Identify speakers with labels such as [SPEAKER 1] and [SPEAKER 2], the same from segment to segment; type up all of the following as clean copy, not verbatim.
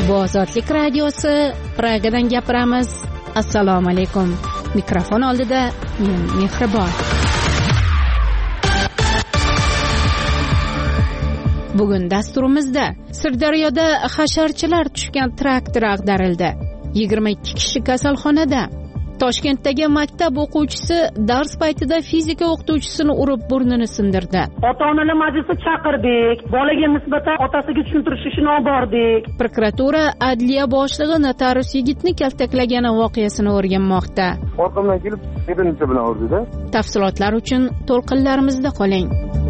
[SPEAKER 1] Bu Ozodlik radiosi, Pragadan gapiramiz. Assalomu alaykum. Mikrofon oldida men Mehribon. Bugun dasturimizda Sirdaryoda hasharchilar tushgan traktor ag'darildi. 22 kishi kasalxonada. Toshkentdagi maktab o'quvchisi dars paytida fizika o'qituvchisini urib burnini sindirdi.
[SPEAKER 2] Ota-onalar majlisi chaqirdik. Bolaga nisbatan otasiga tushuntirish ishini olib bordik.
[SPEAKER 1] Prokuratura adliya boshlig'i notarius yigitni kaltaklagani voqeasini o'rganmoqda.
[SPEAKER 3] Orqamdan kelib, tepincha bilan urdi-da.
[SPEAKER 1] Tafsilotlar uchun to'lqinlarimizda qoling.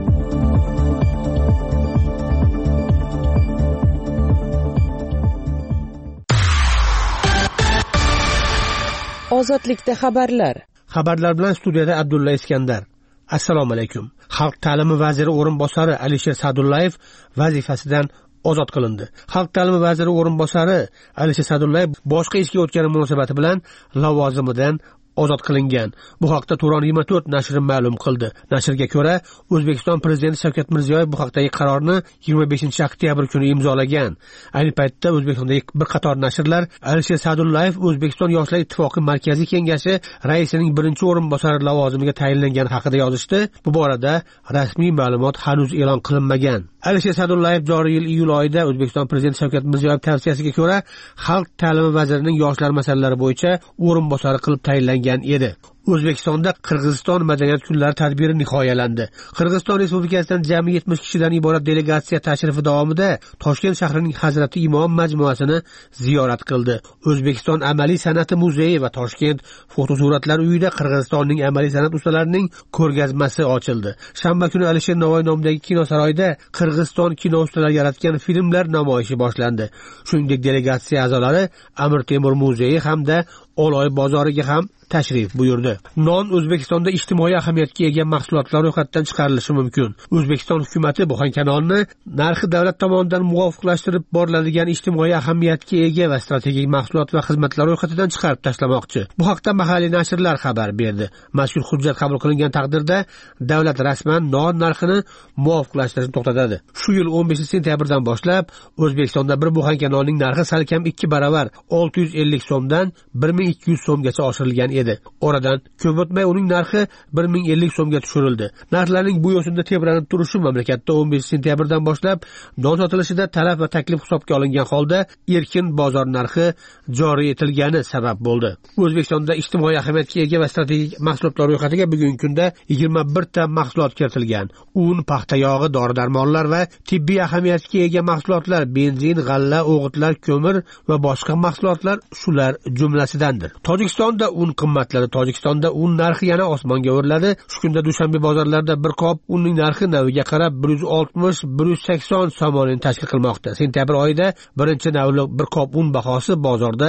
[SPEAKER 4] Ozodlikda xabarlar bilan studiyada Abdulla Iskandar. Assalomu alaykum. Xalq ta'limi vaziri o'rinbosari Alisher Sa'dullayev vazifasidan ozod qilindi. Xalq ta'limi vaziri o'rinbosari Alisher Sa'dullayev boshqa ishga o'tgani munosabati bilan lavozimidan ozod qilingan. Bu haqda Turon 24 nashri ma'lum qildi. Nashrga ko'ra, O'zbekiston prezidenti Shavkat Mirziyoyev bu haqdagi qarorni 25-oktyabr kuni imzolagan. Ayni paytda O'zbekistondagi bir qator nashrlar Alisher Sa'dullayev O'zbekiston Yoshlar ittifoqi markaziy kengashi raisining birinchi o'rinbosari lavozimiga tayinlangani haqida yozishdi. Bu borada rasmiy ma'lumot hanuz e'lon qilinmagan. Alisher Sa'dullayev joriy yil iyul oyida O'zbekiston prezidenti Shavkat Mirziyoyev tavsiyasiga ko'ra xalq ta'limi vazirining yoshlar masalalari bo'yicha o'rinbosari qilib tayinlangan edi. O'zbekistonda Qirg'iziston madaniyat kunlari tadbiri nihoyalandi. Qirg'iziston Respublikasidan jami 70 kishidan iborat delegatsiya tashrifi davomida Toshkent shahrining Hazrati Imom majmuasini ziyorat qildi. O'zbekiston amaliy san'ati muzeyi va Toshkent fotosuratlar uyida Qirg'izistonning amaliy san'at ustalarining ko'rgazmasi ochildi. Shanba kuni Alisher Navoiy nomidagi kinosaroyda Qirg'iziston kino ustalari yaratgan filmlar namoyishi boshlandi. Shuningdek, delegatsiya a'zolari Amir Temur muzeyi hamda Oloy bozoriga ham tashrif buyurdi. Non O'zbekistonda ijtimoiy ahamiyatga ega mahsulotlar ro'yxatdan chiqarilishi mumkin. O'zbekiston hukumatati bu nonni narxi davlat tomonidan muvofiqlashtirib boriladigan ijtimoiy ahamiyatga ega va strategik mahsulot va xizmatlar ro'yxatidan chiqarib tashlamoqchi. Bu haqda mahalliy nashrlar xabar berdi. Mazkur hujjat qabul qilingan taqdirda davlat rasman non narxini muvofiqlashtirishni to'xtatadi. Shu yil 15-sentyabrdan boshlab O'zbekistonda bir buxanka nonning narxi salkam 2 baravar 650 so'mdan 1200 so'mgacha oshirilgan edi. Oradan ko'p o'tmay uning narxi 1050 so'mga tushirildi. Narxlarning bu yo'sinda tebranib turishi mamlakatda 15-sentyabrdan boshlab non sotilishida talab va taklif hisobga olingan holda erkin bozor narxi joriy etilgani sabab bo'ldi. O'zbekistonda ijtimoiy ahamiyatga ega va strategik mahsulotlar ro'yxatiga bugungi kunda 21 ta mahsulot kiritilgan. Un, paxta yog'i, dori-darmonlar va tibbiy ahamiyatga ega mahsulotlar, benzin, g'alla, o'g'itlar, ko'mir va boshqa mahsulotlar shular jumlasidandir. Tojikistonda un qimmatladi. Tojikistonda un narxi yana osmonga o'rladi. Shu kunda Dushanbe bozorlarida bir qop unning narxi naviga qarab 160-180 somonini tashkil qilmoqda. Sentyabr oyida birinchi navli bir qop un bahosi bozorda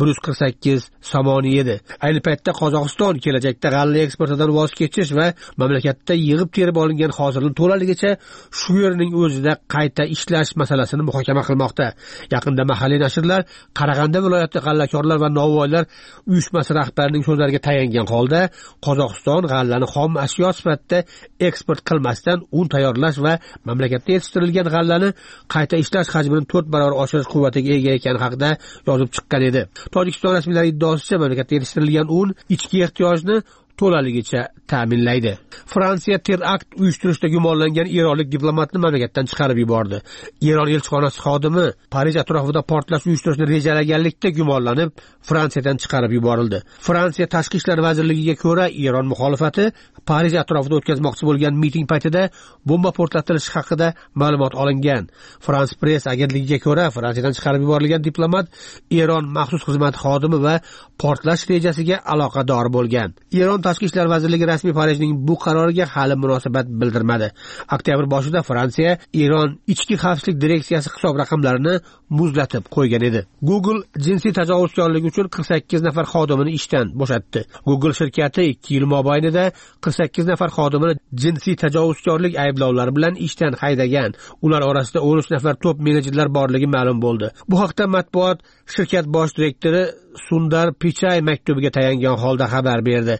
[SPEAKER 4] 148 somoni edi. Ayni paytda Qozog'iston kelajakda g'alla eksportidan voz kechish va mamlakatda yig'ib terib olingan hosilni to'laligicha shu yerning o'zida qayta ishlash masalasini muhokama qilmoqda. Yaqinda mahalliy nashrlar Qarag'anda viloyati g'allakorlar va novvoylar uyushmasi rahbarining so'zlariga tayangan holda Qozog'iston g'allani xom ashyo sifatida eksport qilmasdan un tayyorlash va mamlakatda yetishtirilgan g'allani qayta ishlash hajmini 4 barobar oshirish quvvatiga ega ekani haqida yozib chiqqan edi. Tojikiston rasmiylari iddaosicha mamlakatda yetishtirilgan un ichki ehtiyojni to'laligicha ta'minlaydi. Fransiya terakt uyushtirishda gumonlangan eronlik diplomatni mamlakatdan chiqarib yubordi. Eron elchixonasi xodimi Parij atrofida portlash uyushtirishni rejalaganlikda gumonlanib Fransiyadan chiqarib yuborildi. Fransiya Tashqi ishlar vazirligiga ko'ra, Eron muxolifati Parij atrofida o'tkazmoqchi bo'lgan miting paytida bomba portlatilishi haqida ma'lumot olingan. France Press agentligiga ko'ra, Fransiyadan chiqarib yuborilgan diplomat Eron maxsus xizmat xodimi va portlash rejasiga aloqador bo'lgan. Eron Tashqi ishlar vazirligi rasmiy Parijning bu qaroriga hali munosabat bildirmadi. Oktyabr boshida Fransiya Eron ichki xavfsizlik direksiyasi hisob raqamlarini muzlatib qo'ygan edi. Google jinsiy tajovuzkorlik uchun 48 nafar xodimini ishdan bo'shatdi. Google shirkati 2 yil mobaynida 48 nafar xodimini jinsiy tajovuzkorlik ayblovlari bilan ishdan haydagan. Ular orasida 13 nafar top menejerlar borligi ma'lum bo'ldi. Bu haqda matbuot shirkat bosh direktori Sundar Pichai maktubiga tayangan holda xabar berdi.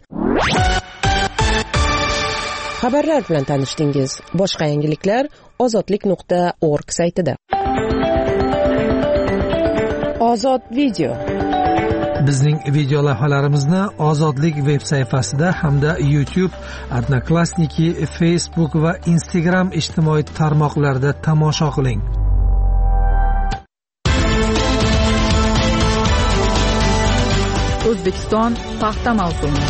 [SPEAKER 4] Xabarlar bilan tanishdingiz. Boshqa yangiliklar ozodlik.org saytida.
[SPEAKER 5] Ozod video.
[SPEAKER 6] Bizning video lavhalarimizni Ozodlik veb sayfasida hamda YouTube, Odnoklassniki, Facebook va Instagram ijtimoiy tarmoqlarida tomosha qiling.
[SPEAKER 5] O'zbekiston paxta mavsumi.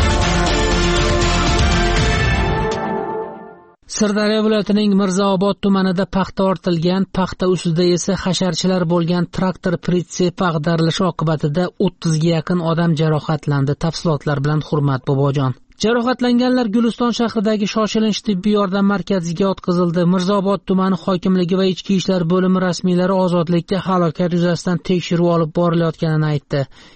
[SPEAKER 7] Sirdaryo viloyatining Mirzaobod tumanida paxta ortilgan, paxta ustida esa hasharchilar bo'lgan traktor pritsepi ag'darilishi oqibatida 30 ga yaqin odam jarohatlandi. Tafsilotlar bilan Hurmat Bobojon. Jarohatlanganlar Guliston shahridagi shoshilinch tibbiy yordam markaziga yotqizildi. Mirzaobod tumani hokimligi va ichki ishlar bo'limi rasmiylari Ozodlikka halokat yuzasidan tekshiruv olib borilayotganini aytdi.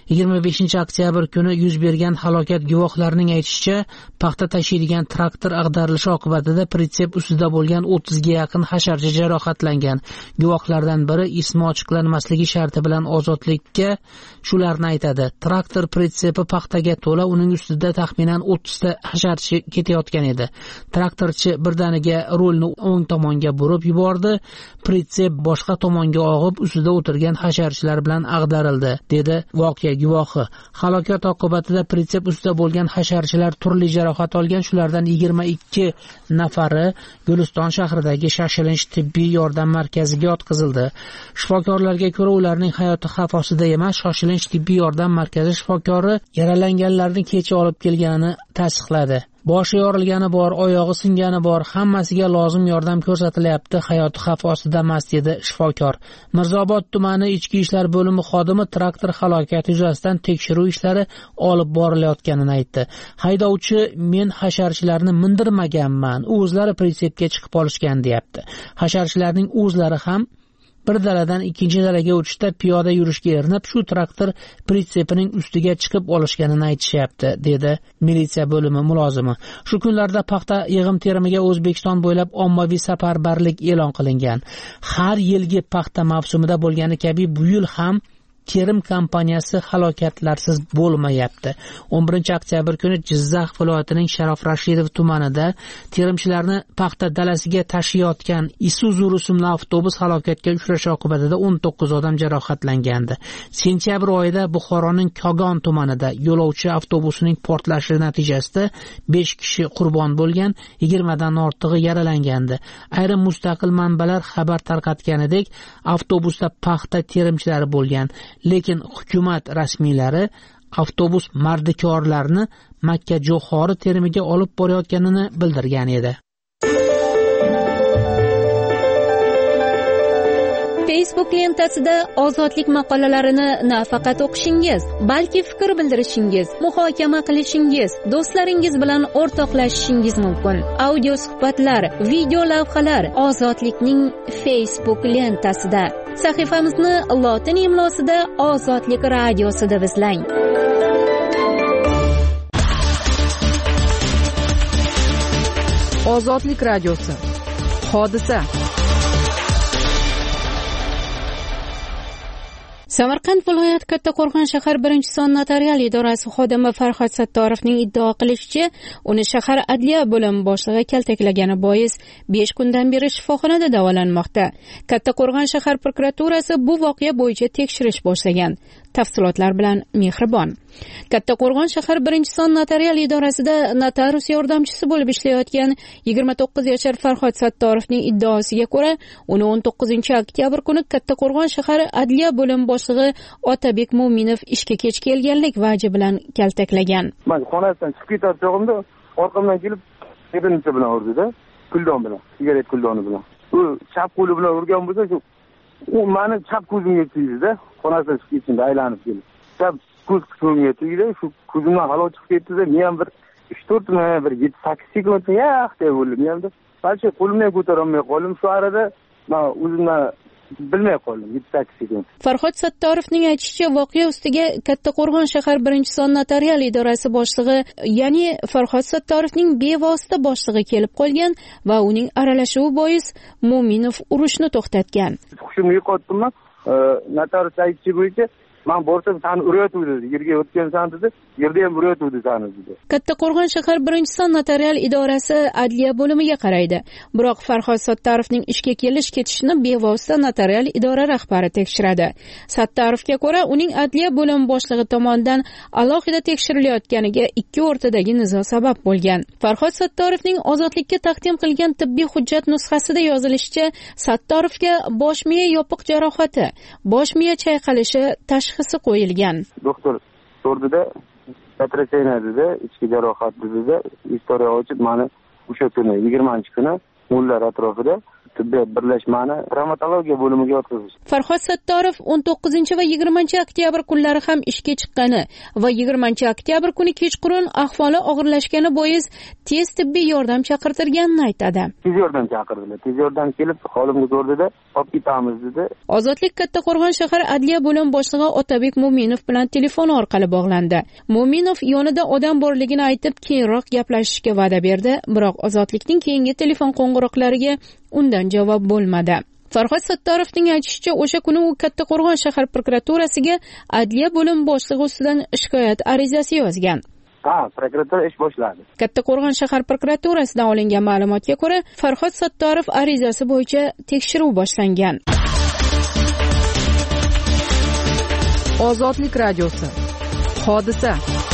[SPEAKER 7] 25-oktyabr kuni yuz bergan halokat guvohlarining aytishicha, paxta tashiydigan traktor ag'darilishi oqibatida pritsep ustida bo'lgan 30 ga yaqin hasharchi jarohatlangan. Guvohlardan biri ismi ochiqlanmasligi sharti bilan Ozodlikka shularni aytadi. Traktor pritsepi paxtaga to'la, uning ustida taxminan 30 hasharchi ketayotgan edi. Traktorchi birdaniga rulni o'ng tomonga burib yubordi. Pritsep boshqa tomonga og'ib, ustida o'tirgan hasharchilar bilan ag'darildi, dedi voqea guvohi. Halokat oqibatida pritsep ustida bo'lgan hasharchilar turli jarohat olgan, shulardan 22 nafari Guliston shahridagi shoshilinch tibbiy yordam markaziga yotqizildi. Shifokorlarga ko'ra, ularning hayoti xavf ostida emas. Shoshilinch tibbiy yordam markazi shifokori yaralanganlarni kecha olib kelganini tasdiqladi. Boshi yorilgani bor, oyog'i singani bor, hammasiga lozim yordam ko'rsatilyapti, hayoti xavf ostida emas, dedi shifokor. Mirzaobod tumani ichki ishlar bo'limi xodimi traktor halokati yuzasidan tekshiruv ishlari olib borilayotganini aytdi. Haydovchi men hasharchilarni mindirmaganman, o'zlari pritsepga chiqib olishgan, deyapti. Hasharchilarning o'zlari ham bir daladan ikkinchi dalaga o'tishda piyoda yurishga erinib, shu traktor pritsepining ustiga chiqib olishganini aytishyapti, dedi militsiya bo'limi mulozimi. Shu kunlarda paxta yig'im-terimiga O'zbekiston bo'ylab ommaviy safarbarlik e'lon qilingan. Har yilgi paxta mavsumida bo'lgani kabi bu yil ham terim kompaniyasi halokatlarsiz bo'lmayapti. 11-oktyabr kuni Jizzax viloyatining Sharof Rashidov tumanida terimchilarni paxta dalasiga tashiyotgan Isuzu rusumli avtobus halokatga uchrashi oqibatida 19 odam jarohatlangandi. Sentyabr oyida Buxoroning Kogon tumanida yo'lovchi avtobusining portlashi natijasida 5 kishi qurbon bo'lgan, 20 dan ortig'i yaralangandi. Ayrim mustaqil manbalar xabar tarqatganidek, avtobusda paxta terimchilari bo'lgan. Lekin hukumat rasmiylari avtobus mardikorlarni Makka Jo'xori terimiga olib borayotganini bildirgan edi.
[SPEAKER 1] Facebook lentasida ozodlik maqolalarini nafaqat o'qishingiz, balki fikr bildirishingiz, muhokama qilishingiz, do'stlaringiz bilan o'rtoqlashishingiz mumkin. Audio suhbatlar, video lavhalar Ozodlikning Facebook lentasida. Sahifamizni lotin imlosida Ozodlik radiosi deb izlang.
[SPEAKER 5] Ozodlik radiosi. Hodisa.
[SPEAKER 1] Samarqand viloyat Kattaqo'rg'on shahar 1-son notarial idorasi xodimi Farhod Sattorovning iddao qilishicha, uni shahar adliya bo'limi boshlig'i kaltaklagani bois 5 kundan beri shifoxonada davolanmoqda. Kattaqo'rg'on shahar prokuraturasi bu voqea bo'yicha tekshirish boshlagan. Tafsilotlar bilan Mehribon. Kattaqo'rg'on shahar 1-son notarial idorasida notarius yordamchisi bo'lib ishlayotgan 29 yashar Farhod Sattorovning iddaosiga ko'ra, uni 19-oktyabr kuni Kattaqo'rg'on shahar adliya bo'limi boshlig'i Otabek Mo'minov ishga kech kelganlik vaji bilan kaltaklagan.
[SPEAKER 3] Men xonasidan chiqib ketayotganimda orqamdan kelib tepincha bilan urdi-da, kuldon bilan, sigaret kuldoni bilan. U chap qo'li bilan urgan bo'lsa, u meni chap ko'zimga tegdi-da, xonasidan chiqib ketganda aylanib keldi. Chap ko'zimga tegdi, shu ko'zimdan havo chiqib ketdi-da, men ham bir 3-4 minut, bir 7-8 sekund yaxday bo'ldim. Men ham balki qo'limdan ko'tara olmay qoldim. Shu arada men o'zimdan bilmay qoldim 7-8 sekund.
[SPEAKER 1] Farhod Sattorovning aytishicha, voqea ustiga Kattaqo'rg'on shahar 1-son notarial idorasi boshlig'i, ya'ni Farhod Sattorovning bevosita boshlig'i kelib qolgan va uning aralashuvi bois Mo'minov urushni to'xtatgan.
[SPEAKER 3] Hushimni yo'qotdim. Notarius aytishicha bo'yicha men borsam seni uryotuvdi dedi, yerga o'tgansan dedi, yerda ham uryotuvdi seni dedi.
[SPEAKER 1] Kattaqo'rg'on shahar birinchi son notarial idorasi adliya bo'limiga qaraydi. Biroq Farhod Sattarovning ishga kelish-ketishini bevosita notarial idora rahbari tekshiradi. Sattarovga ko'ra, uning adliya bo'limi boshlig'i tomonidan alohida tekshirilayotganiga ikki o'rtadagi nizo sabab bo'lgan. Farhod Sattarovning ozodlikka taqdim qilgan tibbiy hujjat nusxasida yozilishicha, Sattarovga bosh miya yopiq jarohati, bosh miya chayqalishi tashxisi qo'yilgan.
[SPEAKER 3] Doktor so'rdida patrasena dedi, ichki jarohat dedi, istoriya ochib meni o'sha kuni 20-kuni Mullar atrofida tibbiyot birlashmani travmatologiya bo'limiga yotqizishdi.
[SPEAKER 1] Farhod Sattorov 19 va 20 oktyabr kunlari ham ishga chiqqani va 20 oktyabr kuni kechqurun ahvoli og'irlashgani bois tez tibbiy yordam chaqirtirganini aytadi.
[SPEAKER 3] Tez yordam chaqirdilar. Tez yordam kelib holimni ko'rdida, olib ketamiz dedi.
[SPEAKER 1] Ozodlik Kattaqo'rg'on shahar adliya bo'limi boshlig'i Otabek Mo'minov bilan telefon orqali bog'landi. Mo'minov yonida odam borligini aytib, keyinroq gaplashishga va'da berdi, biroq Ozodlikning keyingi telefon qo'ng'iroqlariga undan javob bo'lmadi. Farhod Sattarovning aytishicha, o'sha kuni u Kattaqo'rg'on shahar prokuraturasiga adliya bo'limi boshlig'i ustidan shikoyat arizasi yozgan.
[SPEAKER 3] Prokuratura ish boshladi.
[SPEAKER 1] Kattaqo'rg'on shahar prokuraturasidan olingan ma'lumotga ko'ra, Farhod Sattorov arizasi bo'yicha tekshiruv boshlangan.
[SPEAKER 5] Ozodlik radiosi. Hodisa.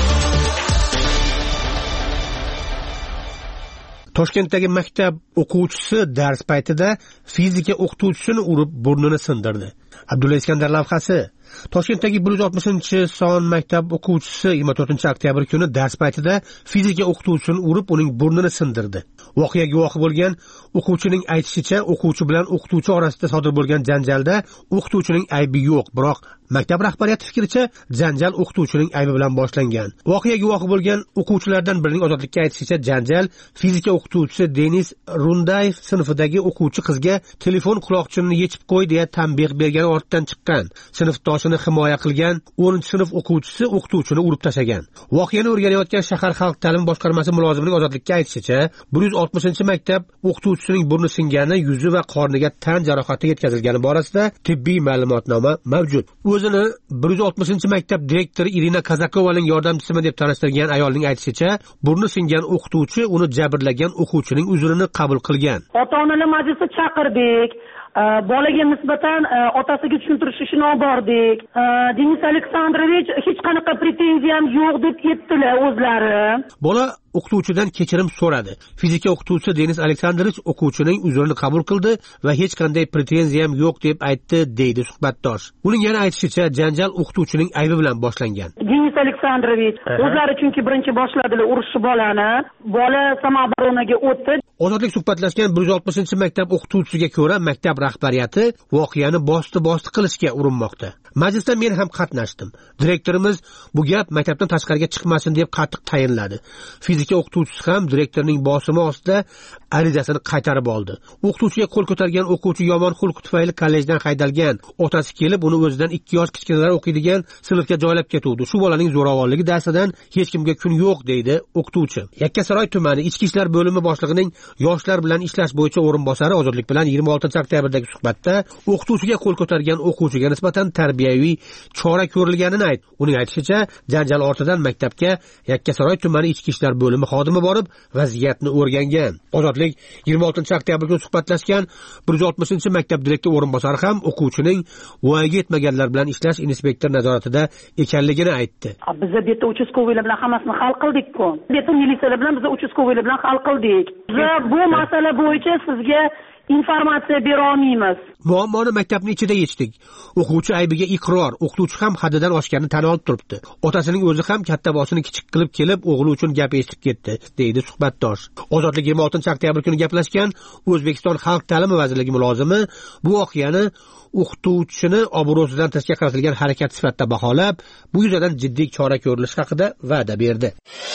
[SPEAKER 4] Toshkentdagi maktab o'quvchisi dars paytida fizika o'qituvchisini urib burnini sindirdi. Abdulla Iskandar lavhasi. Toshkentdagi 160-son maktab o'quvchisi 24-oktyabr kuni dars paytida fizika o'qituvchisini urib, uning burnini sindirdi. Voqea guvohi bo'lgan o'quvchining aytishicha, o'quvchi bilan o'qituvchi orasida sodir bo'lgan janjalda o'qituvchining aybi yo'q, biroq maktab rahbariyati fikricha janjal o'qituvchining aybi bilan boshlangan. Voqea guvohi bo'lgan o'quvchilardan birining Ozodlikka aytishicha, janjal fizika o'qituvchisi Denis Rundayev sinfidagi o'quvchi qizga telefon quloqchinini yechib qo'y deya tanbeh bergani ortidan chiqqan. Sinfdoshini himoya qilgan 10-sinf o'quvchisi o'qituvchini urib tashlagan. Voqeani o'rganayotgan shahar xalq ta'limi boshqarmasi mulozimining Ozodlikka aytishicha, 160-maktab o'qituvchisining burni singani, yuzi va qorniga tan jarohati yetkazilgani borasida tibbiy ma'lumotnoma mavjud. O'zini 160-maktab direktori Irina Kazakovaning yordamchisiman deb tanishtirgan ayolning aytishicha, burni singan o'qituvchi uni jabrlagan o'quvchining uzrini qabul qilgan.
[SPEAKER 2] Ota-onalar majlisi chaqirdik. Bolaga nisbatan otasiga tushuntirish ishini olib bordik. Denis Aleksandrovich hech qanaqa pretenziyam yo'q deb aytdilar o'zlari.
[SPEAKER 4] Bola o'qituvchidan kechirim so'radi. Fizika o'qituvchisi Denis Aleksandrovich o'quvchining uzrini qabul qildi va hech qanday pretenziyam yo'q deb aytdi, deydi suhbatdosh. Uning yana aytishicha, janjal o'qituvchining aybi bilan boshlangan.
[SPEAKER 2] Denis Aleksandrovich o'zlari chunki birinchi boshladilar urishni bolani. Bola samoboronaga o'tdi.
[SPEAKER 4] Ozodlik suhbatlashgan 160-maktab o'qituvchisiga ko'ra, maktab rahbariyati voqeani bosti qilishga urinmoqda. Majlisda men ham qatnashdim. Direktorimiz bu gap maktabdan tashqariga chiqmasin deb qattiq tayinladi. Fizika o'qituvchisi ham direktorning bosimi ostida arizasini qaytarib oldi. O'qituvchiga qo'l ko'targan o'quvchi yomon xulq tufayli kollejdan haydalgan. Otasi kelib uni o'zidan 2 yosh kichkinalar o'qiydigan sinfga joylab ketuvdi. Shu bolaning zo'ravonligi darsidan hech kimga kun yo'q, deydi o'qituvchi. Yakkasaroy tumani Ichki ishlar bo'limi boshlig'ining yoshlar bilan ishlash bo'yicha o'rinbosari Ozodlik bilan 26-oktyabrdagi suhbatda o'qituvchiga qo'l ko'targan o'quvchiga nisbatan tarbiyaviy chora ko'rilganini aytdi. Uning aytishicha, janjal ortidan maktabga Yakkasaroy tumani Ichki ishlar bo'limi xodimi borib, vaziyatni o'rgangan. Ozodlik 26-oktyabr kuni suhbatlashgan 160-maktab direktori o'rinbosari ham o'quvchining voyaga yetmaganlar bilan ishlash inspektor nazoratida ekanligini aytdi.
[SPEAKER 2] Biz bu yerda uchastkovoylar bilan hammasini hal qildik-ku. Bu yerda militsiyalar bilan biz uchastkovoylar bilan hal qildik. Biz bu masala bo'yicha sizga informatsiya bera olmaymiz.
[SPEAKER 4] Muammoni maktabning ichida yechdik. O'quvchi aybiga iqror, o'qituvchi ham haddidan oshganini tan olib turibdi. Otasining o'zi ham katta boshini kichik qilib kelib, o'g'li uchun gap eshitib ketdi, deydi suhbatdosh. Ozodlik 26-oktyabr kuni gaplashgan O'zbekiston Xalq ta'limi vazirligi mulozimi bu voqeani o'qituvchini obro'sidan tashqari qaratilgan harakat sifatida baholab, bu yuzasidan jiddiy chora ko'rilishi haqida va'da berdi.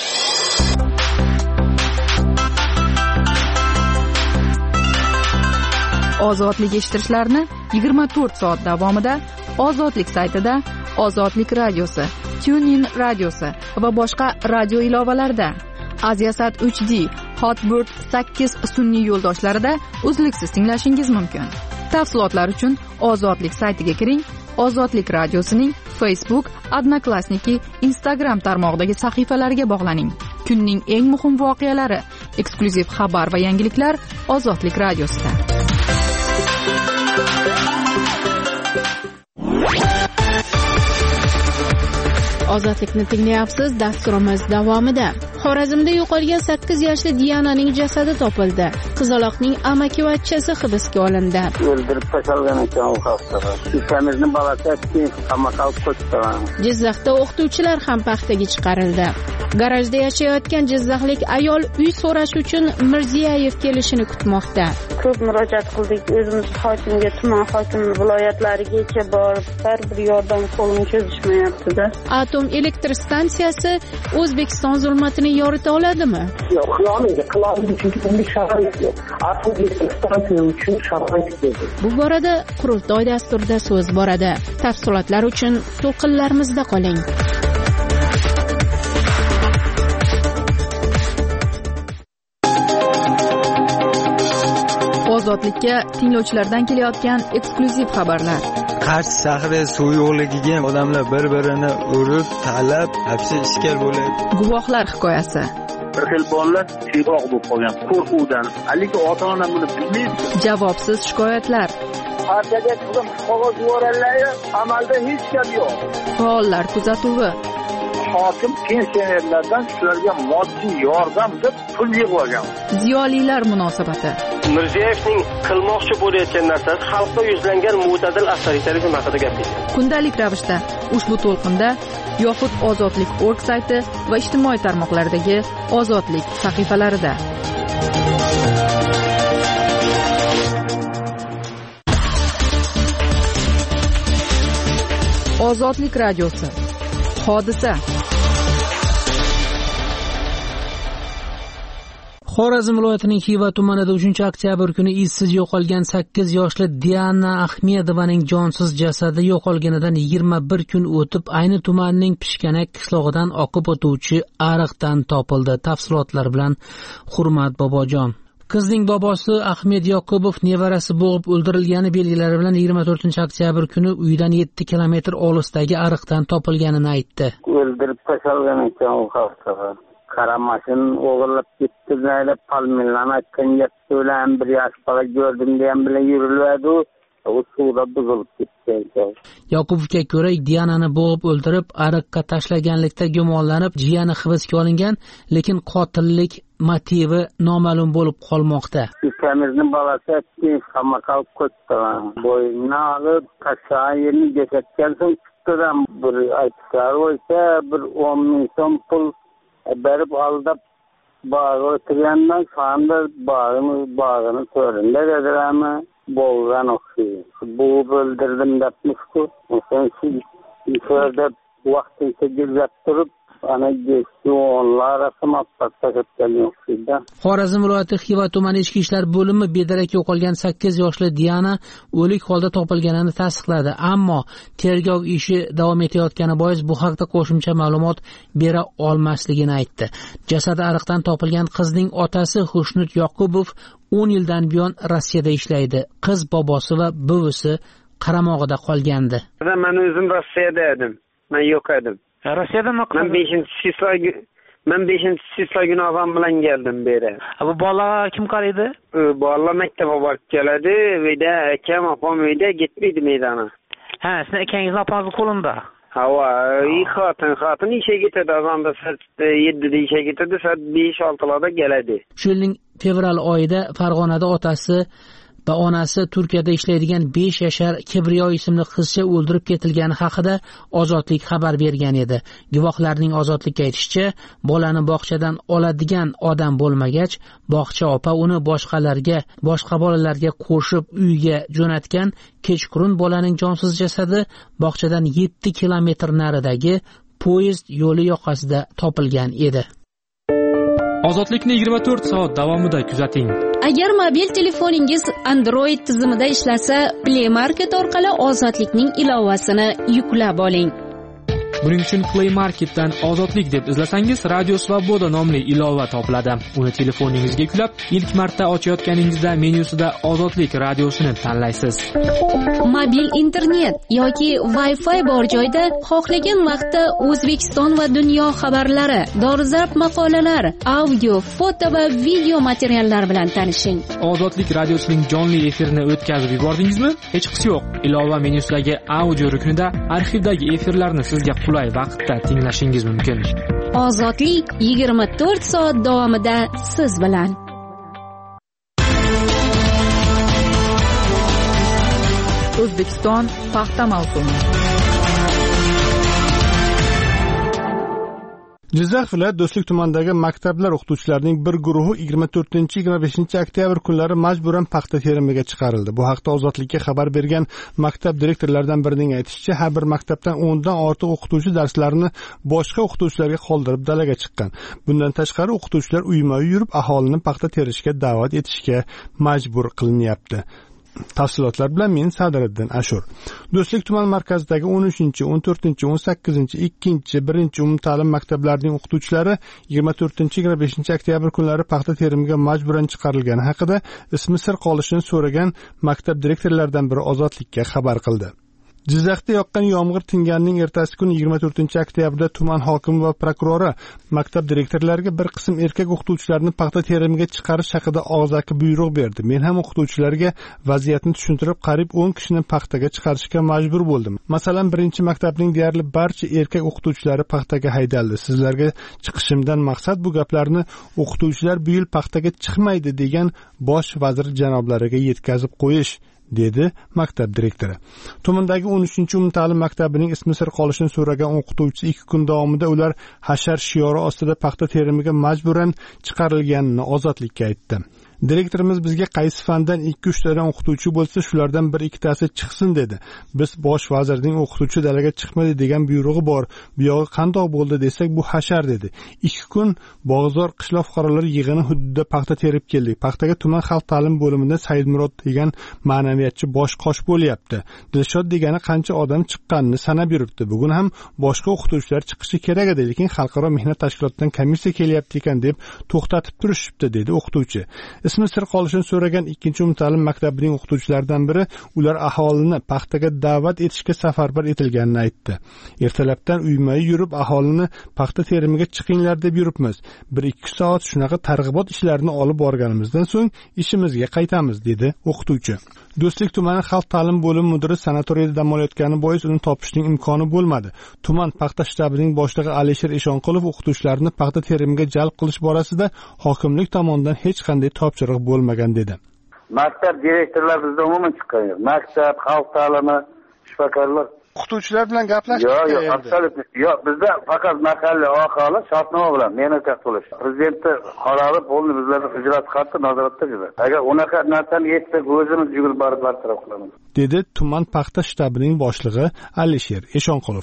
[SPEAKER 5] Ozodlik eshittirishlarni 24 soat davomida Ozodlik saytida, Ozodlik radiosi, TuneIn radiosi va boshqa radio ilovalarida, Aziasat 3D, Hotbird 8 sun'iy yo'ldoshlarida uzluksiz tinglashingiz mumkin. Tafsilotlar uchun Ozodlik saytiga kiring, Ozodlik radiosining Facebook, Odnoklassniki, Instagram tarmog'idagi sahifalarga bog'laning. Kunning eng muhim voqealari, eksklyuziv xabar va yangiliklar Ozodlik radiosida.
[SPEAKER 1] Ozodlikni tinglayapsiz. Dasturimiz davomida Xorazmda yo'qolgan 8 yoshli Diananing jasadi topildi. Qizaloqning amakivachchasi hibsga olindi.
[SPEAKER 3] O'ldirib tashlagan ekan u haftada. Ikkamizning bolasi qamoqqa qo'yilgan.
[SPEAKER 1] Jizzaxda o'qituvchilar ham paxtaga chiqarildi. Garajda yashayotgan jizzaxlik ayol uy so'rash uchun Mirziyoyev kelishini kutmoqda.
[SPEAKER 2] Ko'p murojaat qildik, o'zimiz hokimga, tuman hokimi viloyatlarigacha borib, bir yordam qo'lini cho'zishmayapti-da.
[SPEAKER 1] Atom elektr stansiyasi O'zbekiston zulmatini yorita oladimi?
[SPEAKER 8] Yo'q, qilolmaydi, chunki bunga sharoit yo'q. Atom elektr stansiya uchun sharoit yo'q.
[SPEAKER 1] Bu borada Qurultoy dasturida so'z boradi. Tafsilotlar uchun to'lqinlarimizda qoling.
[SPEAKER 5] Ozodlikka tinglovchilardan kelayotgan eksklyuziv xabarlar.
[SPEAKER 9] Qarshi shahri suv yo'qligiga odamlar bir-birini urib, talab, hapsi ishkal bo'ladi.
[SPEAKER 5] Guvohlar hikoyasi.
[SPEAKER 3] Bir xil bolalar siyroq bo'lib qolgan qo'rquvdan. Haligi ota-ona buni bilmaydi.
[SPEAKER 5] Javobsiz shikoyatlar.
[SPEAKER 3] Partiyaga qilib qog'oz yuborganlar, amalda hech gap yo'q.
[SPEAKER 5] Faollar kuzatuvi.
[SPEAKER 3] Hokim pensionerlardan shularga moddiy yordam deb pul yig'ib
[SPEAKER 5] Ziyolilar munosabati.
[SPEAKER 10] Mirziyevning qilmoqchi bo'layotgan narsasi xalqqa yuzlangan mo'tadil avtoritarizm haqida gapirdi.
[SPEAKER 5] Kundalik ravishda ushbu to'lqinda yoxud Ozodlik.org sayti va ijtimoiy tarmoqlardagi Ozodlik sahifalarida. Ozodlik radiosi. Hodisa.
[SPEAKER 7] Xorazm viloyatining Xiva tumanida 3-oktyabr kuni izsiz yo'qolgan 8 yoshli Diana Ahmedovaning jonsiz jasadi yo'qolganidan 21 kun o'tib ayni tumanning Pishkanak qishlog'idan oqib o'tuvchi ariqdan topildi. Tafsilotlar bilan Hurmat Bobojon. Qizning bobosi Ahmed Yoqubov nevarasi bo'g'ib o'ldirilgani belgilari bilan 24-oktyabr kuni uydan 7 kilometr olisdagi ariqdan topilganini aytdi.
[SPEAKER 3] O'ldirib tashlagan ekan u haftada. Qaramashin o'g'irlab ketdi, zaylab palminlarni aytgan gap bilan bir yosh bola ko'rdim degan bilan yuriladi. U suvda buzilib ketdi.
[SPEAKER 7] Yoqubovga ko'ra, Dianani bo'g'ib o'ldirib, ariqqa tashlaganlikda gumonlanib, jiyani hibsga olingan, lekin qotillik motivi noma'lum bo'lib qolmoqda.
[SPEAKER 3] Ikkamizning bolasi qamoqqa qo'yilgan. Bo'yinni olib, tashlaganini geçetgan so'ng chiqdidan bir aytishlar bo'lsa, bir 10 ming so'm pul berib aldab bağı o'tirgandan sonra bağını töründe dedilermi bolgan okşuyor. Bu öldürdüm depmişti. Sen şöyle vaktinse girip durup ana geçti onlar arasında patlatacaklar okşuydu.
[SPEAKER 7] Xorazm viloyati Xiva tumani ichki ishlar bo'limi bedarak yo'qolgan 8 yoshli Diana o'lik holda topilganini tasdiqladi. Ammo tergov ishi davom etayotgani bois bu haqda qo'shimcha ma'lumot bera olmasligini aytdi. Jasadi ariqdan topilgan qizning otasi Xushnut Yoqubov 10 yildan buyon Rossiyada ishlaydi. Qiz bobosi va buvisi qaramog'ida qolgandi.
[SPEAKER 3] Men o'zim Rossiyada edim. Men yo'q edim.
[SPEAKER 10] Rossiyada nima qilding?
[SPEAKER 3] Men 5-sisla gunohim bilan keldim bu yerga.
[SPEAKER 10] Bu bola kim qaraydi?
[SPEAKER 3] Bola maktabga borib keladi, uyda akam opam uyda ketmaydi maydona.
[SPEAKER 10] Ha, sizning akangiz opangiz qo'linda.
[SPEAKER 3] Hava, xotin ishga ketadi, azonda soat 7da ishga ketadi, soat 5-6larda keladi.
[SPEAKER 7] Shu yilning fevral oyida Farg'onada otasi va onasi Turkiyada ishlaydigan 5 yashar Kibriyo ismli qizcha o'ldirib ketilgani haqida Ozodlik xabar bergan edi. Guvohlarning Ozodlikka aytishicha, bolani bog'chadan oladigan odam bo'lmagach, bog'cha opa uni boshqa bolalarga qo'shib uyga jo'natgan. Kechqurun bolaning jonsiz jasadi bog'chadan 7 kilometr naridagi poyezd yo'li yoqasida topilgan edi.
[SPEAKER 11] Ozodlikni 24 soat davomida kuzating.
[SPEAKER 1] Agar mobil telefoningiz Android tizimida ishlasa, Play Market orqali Ozodlikning ilovasini yuklab oling.
[SPEAKER 11] Buning uchun Play Marketdan Ozodlik deb izlasangiz, Radio Svoboda nomli ilova topiladi. Uni telefoningizga yuklab, ilk marta ochayotganingizda menyusida Ozodlik radiosini tanlaysiz.
[SPEAKER 1] Mobil internet yoki Wi-Fi bor joyda xohlagan vaqtda O'zbekiston va dunyo xabarlari, dolzarb maqolalar, audio, foto va video materiallar bilan tanishing.
[SPEAKER 11] Ozodlik radiosining jonli efirini o'tkazib yubordingizmi? Hech qisi yo'q. Ilova menyusidagi audio ruknida arxivdagi efirlarni sizga qulay vaqtda tinglashingiz mumkin.
[SPEAKER 1] Ozodlik 24 soat davomida siz bilan.
[SPEAKER 5] O'zbekiston paxta mavsumi.
[SPEAKER 12] Jizzax viloyat Do'stlik tumanidagi maktablar o'qituvchilarining bir guruhi 24-25 oktyabr kunlari majburan paxta terimiga chiqarildi. Bu haqda Ozodlikka xabar bergan maktab direktorlaridan birining aytishicha, har bir maktabdan 10 dan ortiq o'qituvchi darslarini boshqa o'qituvchilarga qoldirib dalaga chiqqan. Bundan tashqari o'qituvchilar uyma-uy yurib aholini paxta terishga da'vat etishga majbur qilinyapti. Tafsilotlar bilan men Sadiriddin Ashur. Do'stlik tuman markazidagi 13, 14, 18, 2, 1 umumta'lim maktablarining o'qituvchilari 24-25 oktyabr kunlari paxta terimiga majburan chiqarilgani haqida ismi sir qolishini so'ragan maktab direktorlaridan biri Ozodlikka xabar qildi. Jizzaxda yoqqan yomg'ir tinganining ertasi kuni 24-oktyabrda tuman hokimi va prokurori maktab direktorlariga bir qism erkak o'qituvchilarni paxta terimiga chiqarish haqida og'zaki buyruq berdi. Men ham o'qituvchilarga vaziyatni tushuntirib, qariyb 10 kishini paxtaga chiqarishga majbur bo'ldim. Masalan, birinchi maktabning deyarli barcha erkak o'qituvchilari paxtaga haydaldi. Sizlarga chiqishimdan maqsad bu gaplarni o'qituvchilar bu yil paxtaga chiqmaydi degan bosh vazir janoblariga yetkazib qo'yish, dedi maktab direktori. Tumandagi 13-umumta'lim maktabining ismi sir qolishini so'ragan o'qituvchi 2 kun davomida ular hashar shiori ostida paxta terimiga majburan chiqarilganini Ozodlikka aytdi. Direktorimiz bizga qaysi fandan 2-3 tadan o'qituvchi bo'lsa, shulardan 1-2tasi chiqsin dedi. Biz bosh vazirning o'qituvchi dalaga chiqmaydi degan buyrug'i bor. Bu yog'i qandoq bo'ldi desak, bu hashar dedi. 2 kun Bog'zor qishloq fuqarolari yig'ini hududida paxta terib keldik. Paxtaga tuman xalq ta'lim bo'limida Saidmurod degan ma'naviyatchi bosh qosh bo'lyapti. Dilshod degani qancha odam chiqqanini sanab yuribdi. Bugun ham boshqa o'qituvchilar chiqishi kerak edi, lekin xalqaro mehnat tashkilotidan komissiya kelyapti ekan deb to'xtatib turishibdi, dedi o'qituvchi. Ismi sir qolishini so'ragan 2-umumta'lim maktabining o'qituvchilaridan biri ular aholini paxtaga da'vat etishga safarbar etilganini aytdi. Ertalabdan uyma-uy yurib aholini paxta terimiga chiqinglar deb yuribmiz. 1-2 soat shunaqa targ'ibot ishlarini olib borganimizdan so'ng ishimizga qaytamiz, dedi o'qituvchi. Do'stlik tumani xalq ta'lim bo'limi mudiri sanatoriyada dam olayotgani bois uni topishning imkoni bo'lmadi. Tuman paxta shtabining boshlig'i Alisher Eshonqulov o'qituvchilarni paxta terimiga jalb qilish borasida hokimlik tomonidan hech qanday topshiriq bo'lmagan dedi.
[SPEAKER 3] Maktab direktorlar bizda umuman chiqqan yo'q. Maktab, xalq ta'limi, shifokorlar
[SPEAKER 12] o'qituvchilar bilan gaplashib
[SPEAKER 3] yo'q, absolyutно. Yo'q, bizda faqat mahalliy aholi shartnoma bilan mehnat qilish. Prezidentni qarori bo'ldi, bizlarni ijro qildi, nazoratda yuradi. Agar unaqa narsani yetsak, o'zimiz yugurib borib bartaraf qilamiz,
[SPEAKER 12] dedi tuman paxta shtabining boshlig'i Alisher Eshonqulov.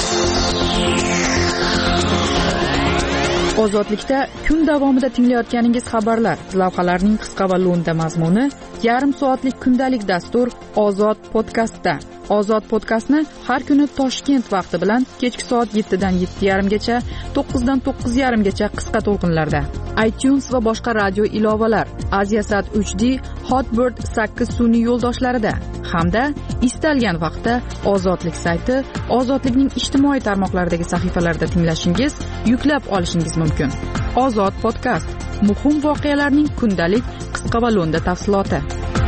[SPEAKER 5] Ozodlikda kun davomida tinglayotganingiz xabarlar, lavhalarning qisqa va lo'nda mazmuni, yarim soatlik kundalik dastur Ozod podkastda. Ozod podkastni har kuni Toshkent vaqti bilan kechki soat 7 dan 7:30 gacha, 9 dan 9:30 gacha qisqa to'lqinlarda. iTunes va boshqa radio ilovalar, Aziasat 3D, Hotbird 8 sun'iy yo'ldoshlarida hamda istalgan vaqtda Ozodlik sayti, Ozodlikning ijtimoiy tarmoqlaridagi sahifalarida tinglashingiz, yuklab olishingiz mumkin. Ozod podkast, muhim voqealarning kundalik qisqa va lo'nda tafsiloti.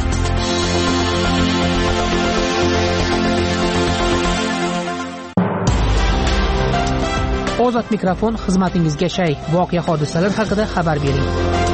[SPEAKER 7] Ozod mikrofon xizmatingizga shay. Voqea hodisalar haqida xabar bering.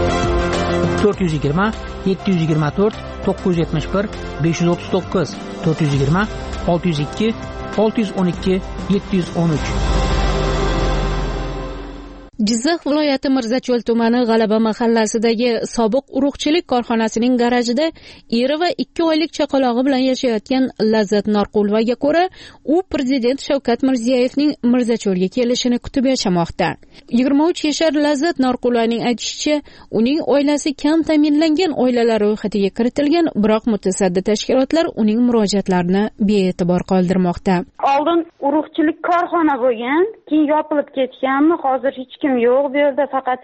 [SPEAKER 7] 420 724 971 539 420 602 612 713
[SPEAKER 1] Jizzax viloyati Mirzacho'l tumani G'alaba mahallasidagi sobiq urug'chilik korxonasining garajida eri va 2 oylik chaqalog'i bilan yashayotgan Lazzat Norqulovaga ko'ra, u prezident Shavkat Mirziyoyevning Mirzacho'lga kelishini kutib yashamoqda. 23 yashar Lazzat Norqulovaning aytishicha, uning oilasi kam ta'minlangan oilalar ro'yxatiga kiritilgan, biroq mutasaddi tashkilotlar uning murojaatlarini bee'tibor qoldirmoqda.
[SPEAKER 13] Oldin urug'chilik korxona bo'lgan, keyin yopilib ketganmi, hozir hech kim yo'q bu yerda, faqat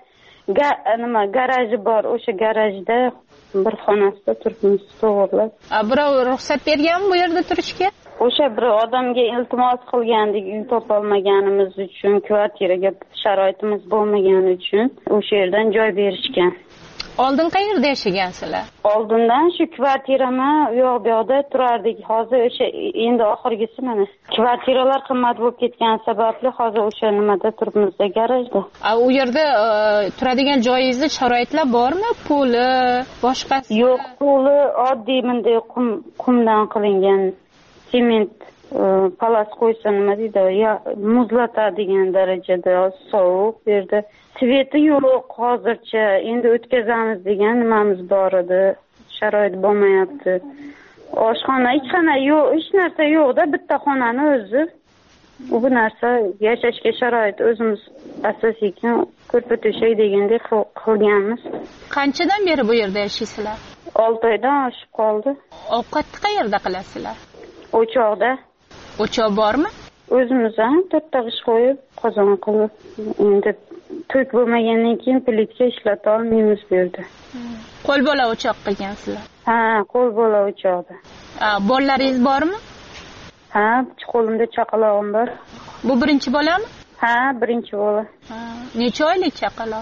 [SPEAKER 13] garaji bor. O'sha garajda bir xonasida turibmiz to'g'rilab.
[SPEAKER 1] Birov ruxsat berganmi bu yerda turishga?
[SPEAKER 13] O'sha bir odamga iltimos qilgandik, uy topolmaganimiz uchun, kvartiraga sharoitimiz bo'lmagani uchun o'sha yerdan joy berishgan.
[SPEAKER 1] Oldin qayerda yashagansizlar?
[SPEAKER 13] Oldindan shu kvartirama yo'q bu yerda turardik. Hozir o'sha endi oxirgisi mana. Kvartiralar qimmat bo'lib ketgan sababli hozir o'sha nimada turibmiz, garajda.
[SPEAKER 1] U yerda turadigan joyingizda sharoitlar bormi? Puli, boshqasi?
[SPEAKER 13] Yo'q, puli oddiy bunday qumdan qilingan sement palas qo'ysa nima deydi, muzlatadigan darajada sovuq bu yerda. Sveti yo'q hozircha, endi o'tkazamiz degan nimamiz bor edi. Sharoit bo'lmayapti. Oshxona, ichxona yo'q, hech narsa yo'q-da, bitta xonani o'zi. Bu narsa yashashga sharoit o'zimiz asosiy ko'rpa-to'shak degandek qilganmiz.
[SPEAKER 1] Qanchadan beri bu yerda yashaysizlar?
[SPEAKER 13] 6 oydan oshib qoldi.
[SPEAKER 1] Ovqatni qayerda qilasizlar?
[SPEAKER 13] O'choqda.
[SPEAKER 1] O'choq bormi?
[SPEAKER 13] O'zimiz ham 4 g'ish qo'yib, qozon qilib, endi to'k bo'lmagandan keyin plitka ishlata olmaymiz bu yerda.
[SPEAKER 1] Qo'l bola o'choq qilgansizlar?
[SPEAKER 13] Ha, qo'l bola o'choqda.
[SPEAKER 1] Bolalaringiz bormi?
[SPEAKER 13] Ha, qo'limda chaqalog'im bor.
[SPEAKER 1] Bu birinchi bolami?
[SPEAKER 13] Ha, birinchi bola.
[SPEAKER 1] Necha oylik chaqaloq?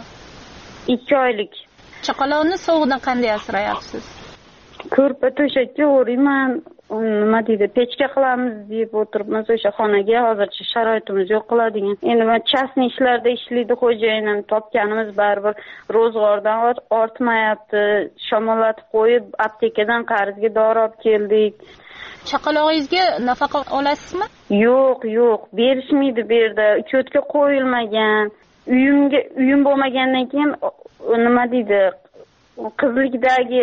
[SPEAKER 13] 2 oylik.
[SPEAKER 1] Chaqaloqni sovuqdan qanday asrayapsiz?
[SPEAKER 13] Ko'rpa to'shakka o'rayman, nima deydi, pechka qilamiz deb o'tiribmiz o'sha xonaga. Hozircha sharoitimiz yo'q qiladigan. Endi men chasni ishlarda ishlaydi xo'jayinim, topganimiz baribir ro'zg'ordan ortmayapti. Shamollatib qo'yib, aptekadan qarzga dori olib keldik.
[SPEAKER 1] Chaqalog'ingizga nafaqa olasizmi?
[SPEAKER 13] Yo'q, berishmaydi bu yerda. Uchotga qo'yilmagan. Uyim bo'lmagandan keyin nima deydi, qizlikdagi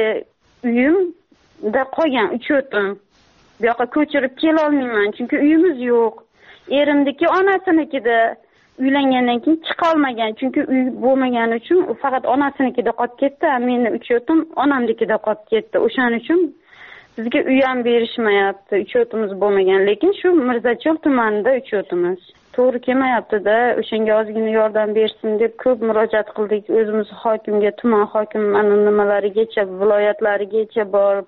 [SPEAKER 13] uyimda qolgan uchotim. Bu yoqqa ko'chirib kela olmayman, chunki uyimiz yo'q. Erimniki onasinikida uylangandan keyin chiqa olmagan, chunki uy bo'lmagani uchun faqat onasinikida qolib ketdi. Meni uchotim onamnikida qolib ketdi. O'shaning uchun bizga uy ham berishmayapti, uchotimiz bo'lmagan, lekin shu Mirzacho'l tumanida uchotimiz. To'g'ri kelmayapti-da, o'shanga ozgina yordam bersin deb ko'p murojaat qildik. O'zimiz hokimga, tuman hokimi nimalarigacha, viloyatlarigacha borib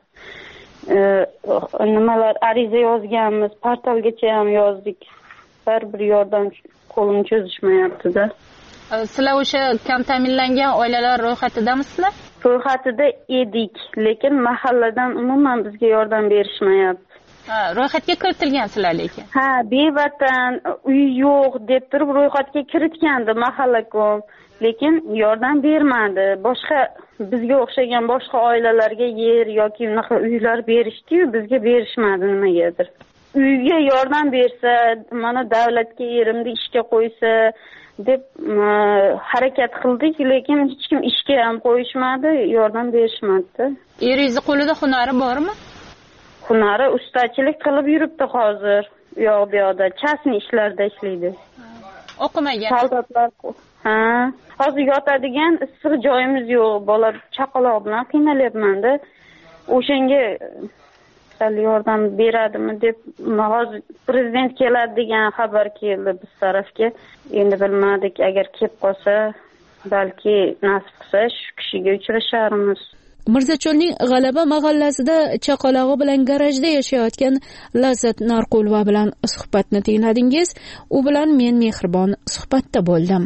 [SPEAKER 13] ariza yozganmiz, portalgacha ham yozdik. Baribir yordam qo'lini cho'zishmayapti-da.
[SPEAKER 1] Sizlar o'sha kam ta'minlangan oilalar ro'yxatidamisizlar?
[SPEAKER 13] Ro'yxatida edik, lekin mahalladan umuman bizga yordam berishmayapti.
[SPEAKER 1] Ro'yxatga kiritilgansizlar lekin.
[SPEAKER 13] Ha, bevatan, uy yo'q deb turib ro'yxatga kiritgandi mahallakom, lekin yordam bermadi. Boshqa bizga o'xshagan boshqa oilalarga yer yoki unaqa uylar berishdi-yu, bizga berishmadi nimagadir. Uyga yordam bersa, mana davlatga erimni ishga qo'ysa deb harakat qildik, lekin hech kim ishga ham qo'yishmadi, yordam berishmadi.
[SPEAKER 1] Eringiz qo'lida hunari bormi?
[SPEAKER 13] Hunari ustachilik qilib yuribdi hozir. Yo'q, bu yoqda chasni ishlarda ishlaydi.
[SPEAKER 1] O'qimagan.
[SPEAKER 13] Soldatlar. Ha, hozir yotadigan issiq joyimiz yo'q. Bola chaqaloq bilan qiynalyapman-da. O'shanga sal yordam beradimi deb hozir prezident keladi degan xabar keldi biz tarafga. Endi bilmadik, agar kelib qolsa, balki nasib qilsa shu kishiga uchrasharmiz.
[SPEAKER 1] Mirzacho'lning G'alaba mahallasida chaqalog'i bilan garajda yashayotgan Lazzat Norqulova bilan suhbatni tingladingiz. U bilan men mehribon suhbatda bo'ldim.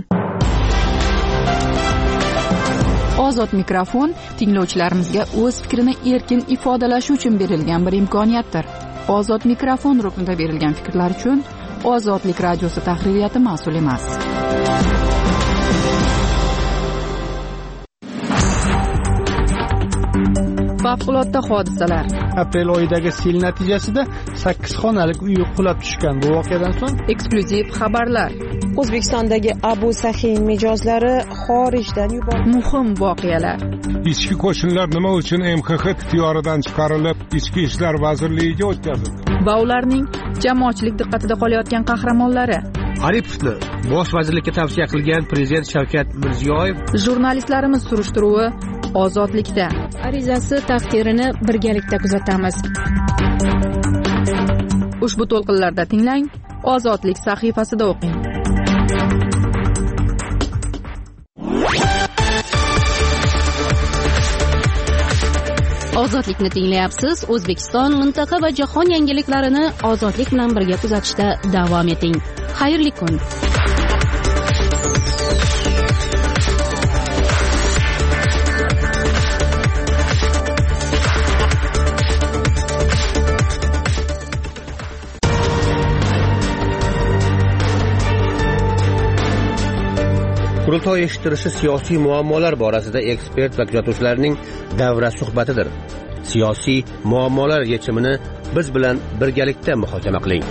[SPEAKER 5] Ozod mikrofon tinglovchilarimizga o'z fikrini erkin ifodalashi uchun berilgan bir imkoniyatdir. Ozod mikrofon ruknida berilgan fikrlar uchun Ozodlik radiosi tahririyati mas'ul emas. Favqulodda hodisalar.
[SPEAKER 12] Aprel oyidagi sel natijasida 8 xonalik uy qulab tushgan. Bu voqeadan so'ng
[SPEAKER 5] Eksklyuziv xabarlar.
[SPEAKER 14] O'zbekistondagi Abu Sahin mijozlari xorijdan yuborildi.
[SPEAKER 5] Muhim voqealar.
[SPEAKER 15] Ichki qo'shinlar nima uchun MXX ixtiyoridan chiqarilib, Ichki ishlar vazirligiga o'tkazildi?
[SPEAKER 5] Va ularning jamoatchilik diqqatida qolayotgan qahramonlari.
[SPEAKER 4] Aripovni bosh vazirlikka tavsiya qilgan prezident Shavkat Mirziyoyev.
[SPEAKER 5] Jurnalistlarimiz surishtiruvi Ozodlikda.
[SPEAKER 1] Arizasi taqdirini birgalikda kuzatamiz.
[SPEAKER 5] Ushbu to'lqinlarda tinglang, Ozodlik sahifasida o'qing.
[SPEAKER 1] Ozodlikni tinglayapsiz. O'zbekiston, mintaqa va jahon yangiliklarini ozodlik bilan birga kuzatishda davom eting. Xayrli kun.
[SPEAKER 4] Qurultoy eshittirishi siyosiy muammolar borasida ekspert va kuzatuvchilarning davra suhbatidir. Siyosiy muammolar yechimini biz bilan birgalikda muhokama qiling.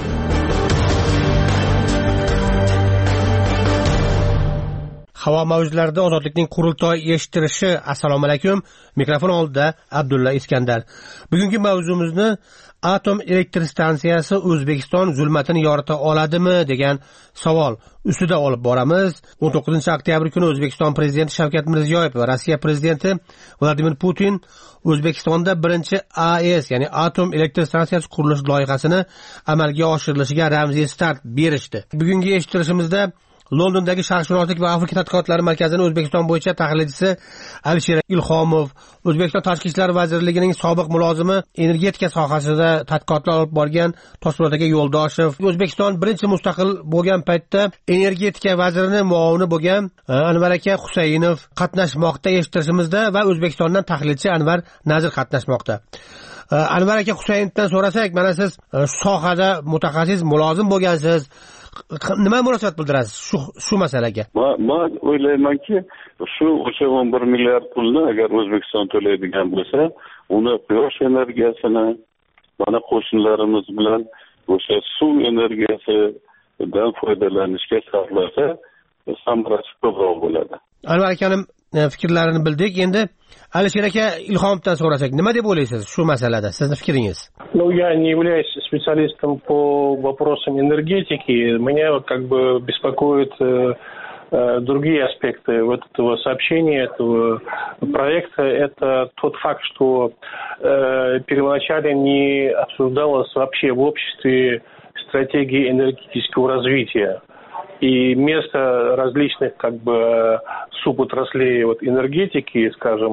[SPEAKER 4] Havo mavjlarida ozodlikning qurultoy eshittirishi. Assalomu alaykum. Mikrofon oldida Abdulla Iskandar. Bugungi mavzumizni atom elektr stansiyasi O'zbekiston zulmatini yorita oladimi degan savol ustida olib boramiz. 19-oktyabr kuni O'zbekiston prezidenti Shavkat Mirziyoyev va Rossiya prezidenti Vladimir Putin O'zbekistonda birinchi AES, ya'ni atom elektr stansiyasi qurilish loyihasini amalga oshirilishiga ramziy start berishdi. Bugungi eshittirishimizda Londondagi Sharqshunoslik va Afrika tadqiqotlari markazining O'zbekiston bo'yicha tahlilchisi Alisher Ilhomov, O'zbekiston Tashqi ishlar vazirligining sobiq mulozimi, energetika sohasida tadqiqotlar olib borgan Toshpo'lat Yo'ldoshev, O'zbekiston birinchi mustaqil bo'lgan paytda energetika vazirining muovini bo'lgan Anvar aka Husaynov qatnashmoqda eshittirishimizda va O'zbekistondan tahlilchi Anvar Nazir qatnashmoqda. Anvar aka Husaynovdan so'rasak, mana siz sohada mutaxassis mulozim bo'lgansiz. Nima munosabat bildirasiz shu masalaga?
[SPEAKER 16] Men o'ylaymanki, o'sha 11 milliard pulni agar O'zbekiston to'laydigan bo'lsa, uni quyosh energiyasini, mana qo'shnilarimiz bilan o'sha suv energiyasidan foydalanishga sarflasa, samarasi ko'proq bo'ladi.
[SPEAKER 4] Anvar akaning fikrlarini bildik. Endi Alisher aka Ilhomovdan so'rasak, nima deb o'ylaysiz shu masalada? Sizning fikringiz?
[SPEAKER 17] Я не являюсь специалистом по вопросам энергетики. Меня как бы беспокоят другие аспекты вот этого сообщения, этого проекта. Это тот факт, что первоначально не обсуждалось вообще в обществе стратегии энергетического развития. И место различных как бы суботраслей вот энергетики, скажем,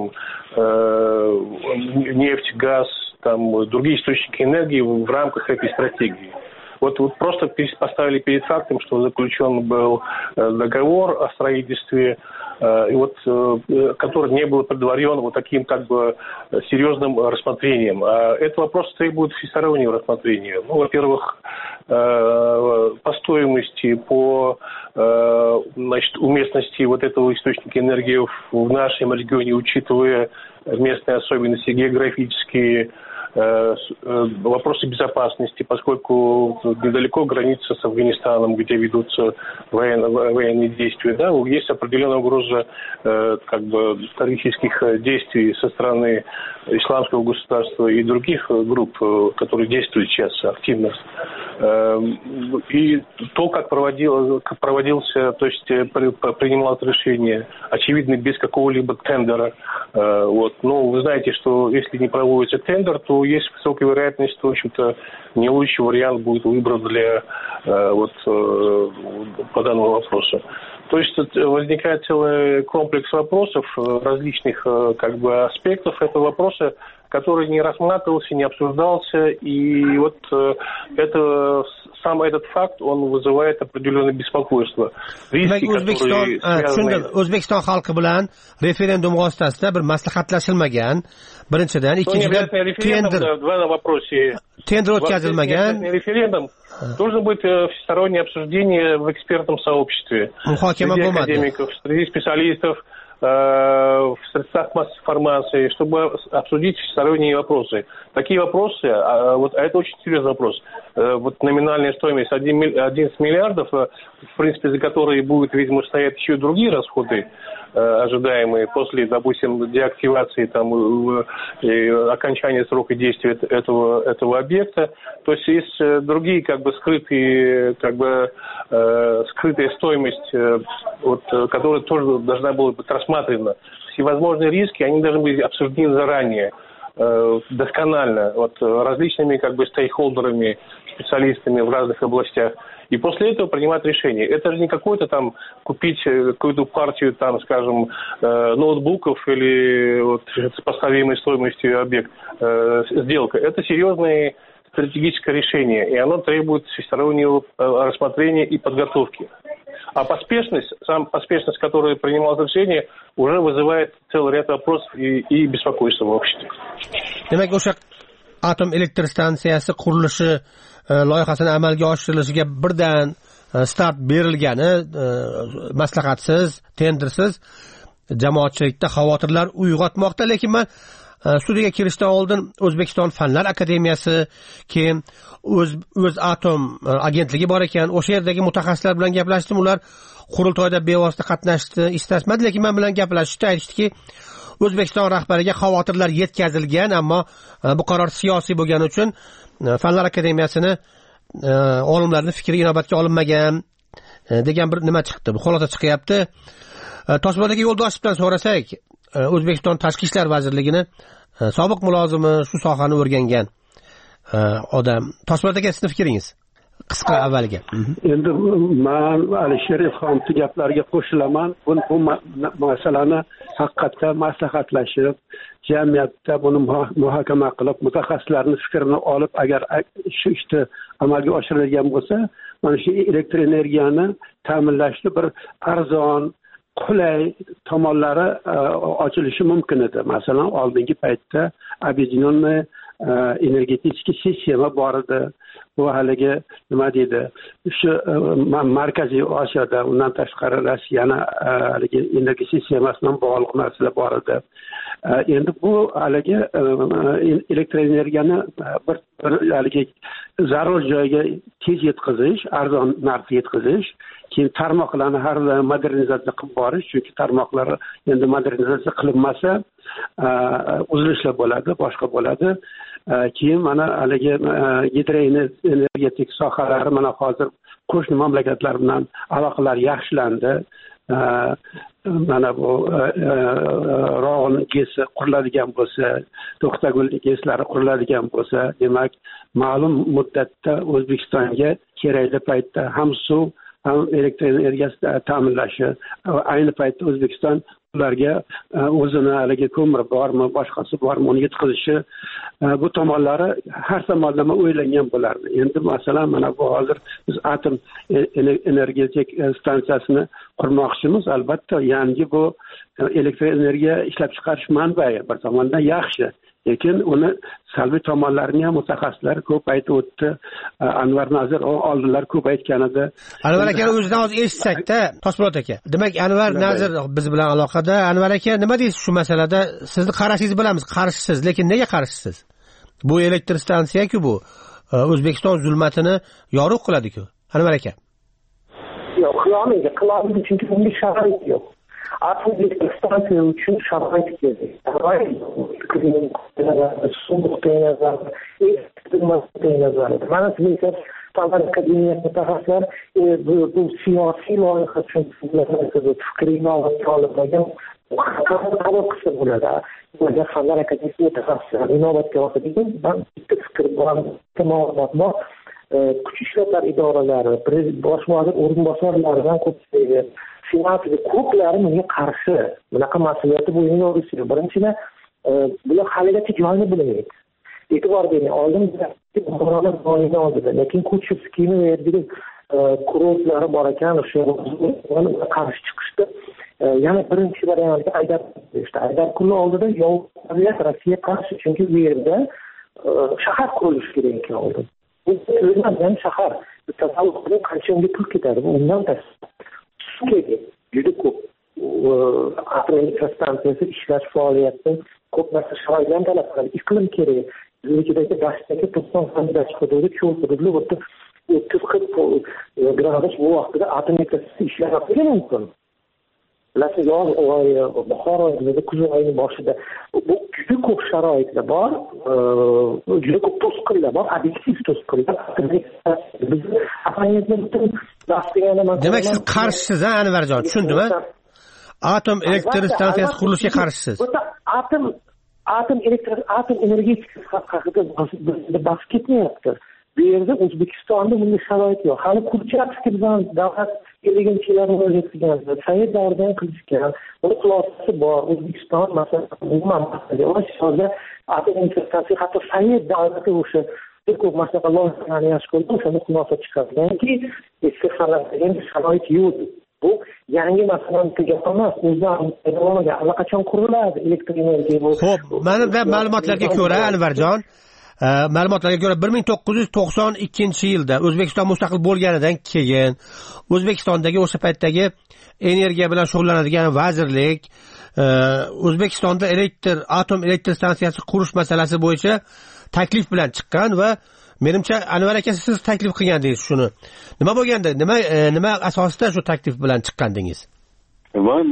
[SPEAKER 17] нефть, газ, там другие источники энергии в рамках этой стратегии. Вот просто поставили перед фактом, что заключен был договор о строительстве, который не был предварен вот таким как бы серьезным рассмотрением. Этот вопрос требует всестороннего рассмотрения. Ну, во-первых, по стоимости, по уместности вот этого источника энергии в нашем регионе, учитывая местные особенности географические, вопросы безопасности, поскольку недалеко граница с Афганистаном, где ведутся военные действия, да, есть определенная угроза как бы террористических действий со стороны исламского государства и других групп, которые действуют сейчас активно. И то, как проводился, то есть принималось решение, очевидно, без какого-либо тендера. Вот. Но вы знаете, что если не проводится тендер, то есть высокая вероятность, что, в общем-то, не лучший вариант будет выбран для по данному вопросу. То есть возникает целый комплекс вопросов, различных как бы аспектов этого вопроса, который не рассматривался, не обсуждался, и вот сам этот факт, он вызывает определенное беспокойство. Риски, которые связаны...
[SPEAKER 4] O'zbekiston xalqi bilan referendum vositasida bir maslahatlashilmagan. Birinchidan, ikkinchidan tender o'tkazilmagan.
[SPEAKER 17] Референдум должен быть всестороннее обсуждение в экспертном сообществе.
[SPEAKER 4] Muhokama bo'lmadi.
[SPEAKER 17] Академиков, среди специалистов, в средствах массовой информации, чтобы обсудить всесторонние вопросы. Такие вопросы, а это очень серьезный вопрос. Вот номинальная стоимость 11 миллиардов, в принципе, за которые будут, видимо, стоять еще и другие расходы, ожидаемые после, допустим, деактивации и окончания срока действия этого объекта. То есть есть другие скрытая стоимость, которая тоже должна была быть рассмотрена. Всевозможные риски, они должны быть обсуждены заранее, досконально, различными стейкхолдерами, специалистами в разных областях. И после этого принимать решение. Это же не какой-то купить какую-то партию, скажем, ноутбуков или сопоставимой стоимостью объект, сделка. Это серьезное стратегическое решение, и оно требует всестороннего рассмотрения и подготовки. А поспешность, которая принималось решение, уже вызывает целый ряд вопросов и беспокойства в обществе.
[SPEAKER 4] Demak, o'sha atom elektr stansiyasi qurilishi loyihasini amalga oshirilishiga birdan start berilgani maslahatsiz, tendersiz jamoatchilikda xavotirlar uyg'otmoqda. Lekin men studiyaga kirishdan oldin O'zbekiston Fanlar akademiyasi, keyin O'zatom agentligi bor ekan, o'sha yerdagi mutaxassislar bilan gaplashdim. Ular qurultoyda bevosita qatnashishni istashmadi, lekin men bilan gaplashishda aytishdiki, O'zbekiston rahbariga xavotirlar yetkazilgan, ammo bu qaror siyosiy bo'lgani uchun Fanlar akademiyasini olimlarning fikri inobatga olinmagan degan bir nima chiqdi. Bu xulosa chiqyapti. Toshpo'dagi Yo'ldoshev bilan so'rasak, O'zbekiston Tashqi ishlar vazirligini sobiq mulozimi, shu sohani o'rgangan odam. Toshpo'dagi sizning fikringiz qisqa avvaliga.
[SPEAKER 18] Endi men Alisher Ilhomning gaplariga qo'shilaman. Bu masalani haqiqatda maslahatlashib, jamiyatda buni muhokama qilib, mutaxassislarning fikrini olib, agar shu ishni amalga oshirilgan bo'lsa, mana shu elektr energiyani ta'minlashni bir arzon, qulay tomonlari ochilishi mumkin edi. Masalan, oldingi paytda объединенная energetik sistema bor edi. Bu haligi nima deydi? Shu Markaziy Osiyoda, undan tashqari Rossiyani haligi energiya sistemasi bilan bog'liq narsalar bor edi. Endi bu haligi elektr energiyani bir haligi zarur joyga tez yetkazish, arzon narxda yetkazish, keyin tarmoqlarni har doim modernizatsiya qilib borish, chunki tarmoqlar endi modernizatsiya qilinmasa uzilishlar bo'ladi, boshqa bo'ladi. Keyin mana haligi gidroenergetik sohalari mana hozir qo'shni mamlakatlar bilan aloqalar yaxshilandi. Mana bu Rog'on gesi quriladigan bo'lsa, To'xtagul geslari quriladigan bo'lsa, demak, ma'lum muddatda O'zbekistonga kerakli paytda ham suv, ham elektr energiyasi ta'minlashi, ayni paytda O'zbekiston ularga o'zini haligi ko'mir bormi, boshqasi bormi, uni yetkazishi, bu tomonlari har tomonlama o'ylangan bo'lardi. Endi masalan, mana bu hozir biz atom energetik stansiyasini qurmoqchimiz. Albatta, yangi bu elektr energiya ishlab chiqarish manbai bir tomondan yaxshi. Lekin uni salbiy tomonlarini ham mutaxassislar ko'p aytib o'tdi. Anvar Nazir oldinlar ko'p aytgan edi.
[SPEAKER 4] Anvar aka o'zidan hozir eshitsakda, Toshpo'lat aka. Demak, Anvar Nazir biz bilan aloqada. Anvar aka, nima deysiz shu masalada? Sizni qarashingizni bilamiz, qarshisiz, lekin nega qarshisiz? Bu elektr stansiya-ku bu. O'zbekiston zulmatini yorug' qiladi-ku. Anvar aka.
[SPEAKER 8] Yo'q, qilolmaydi, chunki bunga sharoit yo'q. Atom elektr stansiya uchun sharoit kerak. Mana sizga Fanlar akademiyasi mutaxassislar bu siyosiy loyiha uchun fikri inobatga olinmagan qaror qilsa bo'ladi. Fanlar akademiyasi mutaxassislar inobatga oladigan man bitta fikr bor, ma'lumot bor. Kuch ishlatlar idoralari, bosh vazir o'rinbosarlaridan ko'pchilik senatga ko'plari bunga qarshi. Bunaqa mas'uliyati bo'yicha o'risiga. Birinchidan, bular haligacha joyini bilmaydi. E'tibor bering, oldin buxorolar joyini oldi, lekin Kuchevskiyni va yerga kurortlari bor ekan, o'sha qarshi chiqishdi. Yana birinchi variantga Aydarkulni oldida yovvoyi Rossiya qarshi, chunki bu yerda shahar qurilishi kerak ekan oldin. Bu o'rnagan shahar tasavvur qiling qancha unga pul ketadi. Undan tashqari juda ko'p atom elektrostansiyasi ishlash faoliyati ko'p narsa sharoitdan talab qiladi. Iqlim kerak. Biznikidagi dashtdagi 90 hududi cho'l hududli 30-40 gradus bu vaqtida atom elektrostansiyasi ishlamashligi mumkin. Bilasizlar, yoz oyi, bahor oyida, kuz oyining boshida bu juda ko'p sharoitlar bor, juda ko'p to'sqinlar bor, obyektiv to'sqinlar. Bizni ahamiyatli butun
[SPEAKER 4] demak, siz qarshisiz, Anvarjon, tushundimmi? Atom elektr stansiyasi qurilishiga qarshisiz.
[SPEAKER 8] Atom energetikasi haqida bahs ketmayapti. Bu yerda O'zbekistonda bunday sharoit yo'q. Hali Kurchatovga bilan davlat 50-yillarda o'rgatgan, Sovet davridan qilishgan. Buni xulosasi bor. O'zbekiston masalan, umuman hozir atom energetikasi hatto Sovet davlati o'sha ko'p masalalar loyihalarni yaxshi ko'rdi, o'shani xulosa chiqarganki, eski sharoit yo'q. Bu yangi masalan gap emas, o'zlari allaqachon quriladi elektr energiya.
[SPEAKER 4] Xo'p, mana ma'lumotlarga ko'ra, Anvarjon, ma'lumotlarga ko'ra 1992-yilda O'zbekiston mustaqil bo'lganidan keyin O'zbekistondagi o'sha paytdagi energiya bilan shug'ullanadigan vazirlik O'zbekistonda atom elektr stansiyasi qurish masalasi bo'yicha taklif bilan chiqqan va menimcha Anvar aka siz taklif qilgandingiz shuni. Nima bo'lganda, nima asosida shu taklif bilan chiqqandingiz?
[SPEAKER 16] Men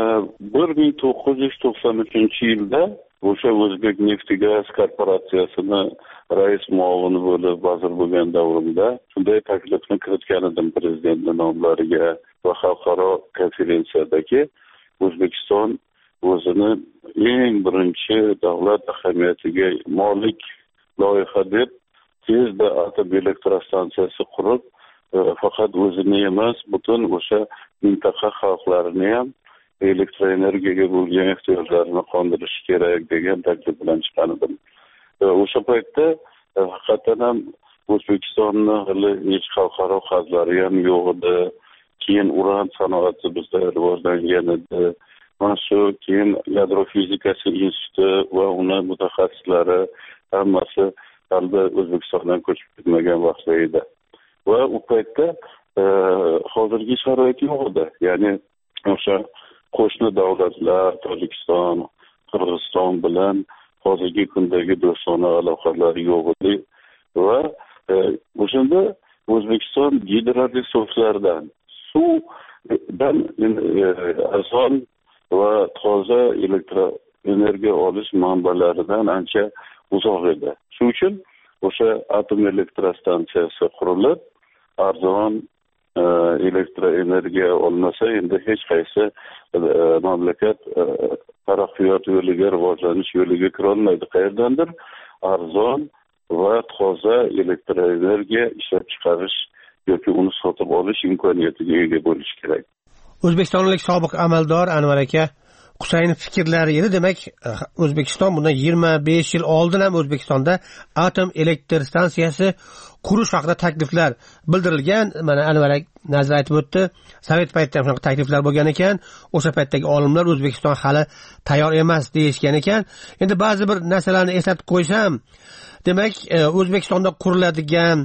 [SPEAKER 16] 1993-yilda o'sha O'zbek neft-gaz korporatsiyasini rais muavini bo'lib vazir bo'lgan davrimda shunday taklifni kiritgan edim prezidentning nomlariga va xalqaro konferensiyadagi O'zbekiston o'zini eng birinchi davlat ahamiyatiga molik loyiha deb tezda atom elektrostansiyasi qurib faqat o'zini emas butun o'sha mintaqa xalqlarini ham elektroenergiyaga bo'lgan ehtiyojlarini qondirish kerak degan taklif bilan chiqqan edim. O'sha paytda haqiqatan ham O'zbekistonni hali hech xalqaro qarzlari ham yo'q edi. Keyin uran sanoati bizda rivojlangan edi. Mana shu keyin yadro fizikasi instituti va uni mutaxassislari hammasi hali O'zbekistondan ko'chib ketmagan vaqtda edi. Va u paytda hozirgi sharoit yo'q edi. Ya'ni o'sha qo'shni davlatlar Tojikiston, Qirg'iziston bilan hozirgi kundagi do'stona aloqalar yo'q edi va o'shanda O'zbekiston gidroresurslardan suvdan arzon va toza elektroenergiya olish manbalaridan ancha uzoq edi. Shuning uchun o'sha atom elektrostansiyasi qurilib, arzon elektroenergiya olmasa endi hech qaysi mamlakat taraqqiyot yo'liga, rivojlanish yo'liga kira olmaydi. Qayerdandir arzon va toza elektroenergiya ishlab chiqarish yoki uni sotib olish imkoniyatiga ega bo'lish kerak.
[SPEAKER 4] O'zbekistonlik sobiq amaldor Anvar aka Husaynov fikrlari edi. Demak, O'zbekiston bundan 25 yil oldin ham O'zbekistonda atom elektr stansiyasi qurish haqida takliflar bildirilgan. Mana Anvar aka nazar aytib o'tdi. Sovet paytida ham shunaqa takliflar bo'lgan ekan. O'sha paytdagi olimlar O'zbekiston hali tayyor emas deyishgan ekan. Endi ba'zi bir narsalarni eslatib qo'ysam, demak, O'zbekistonda quriladigan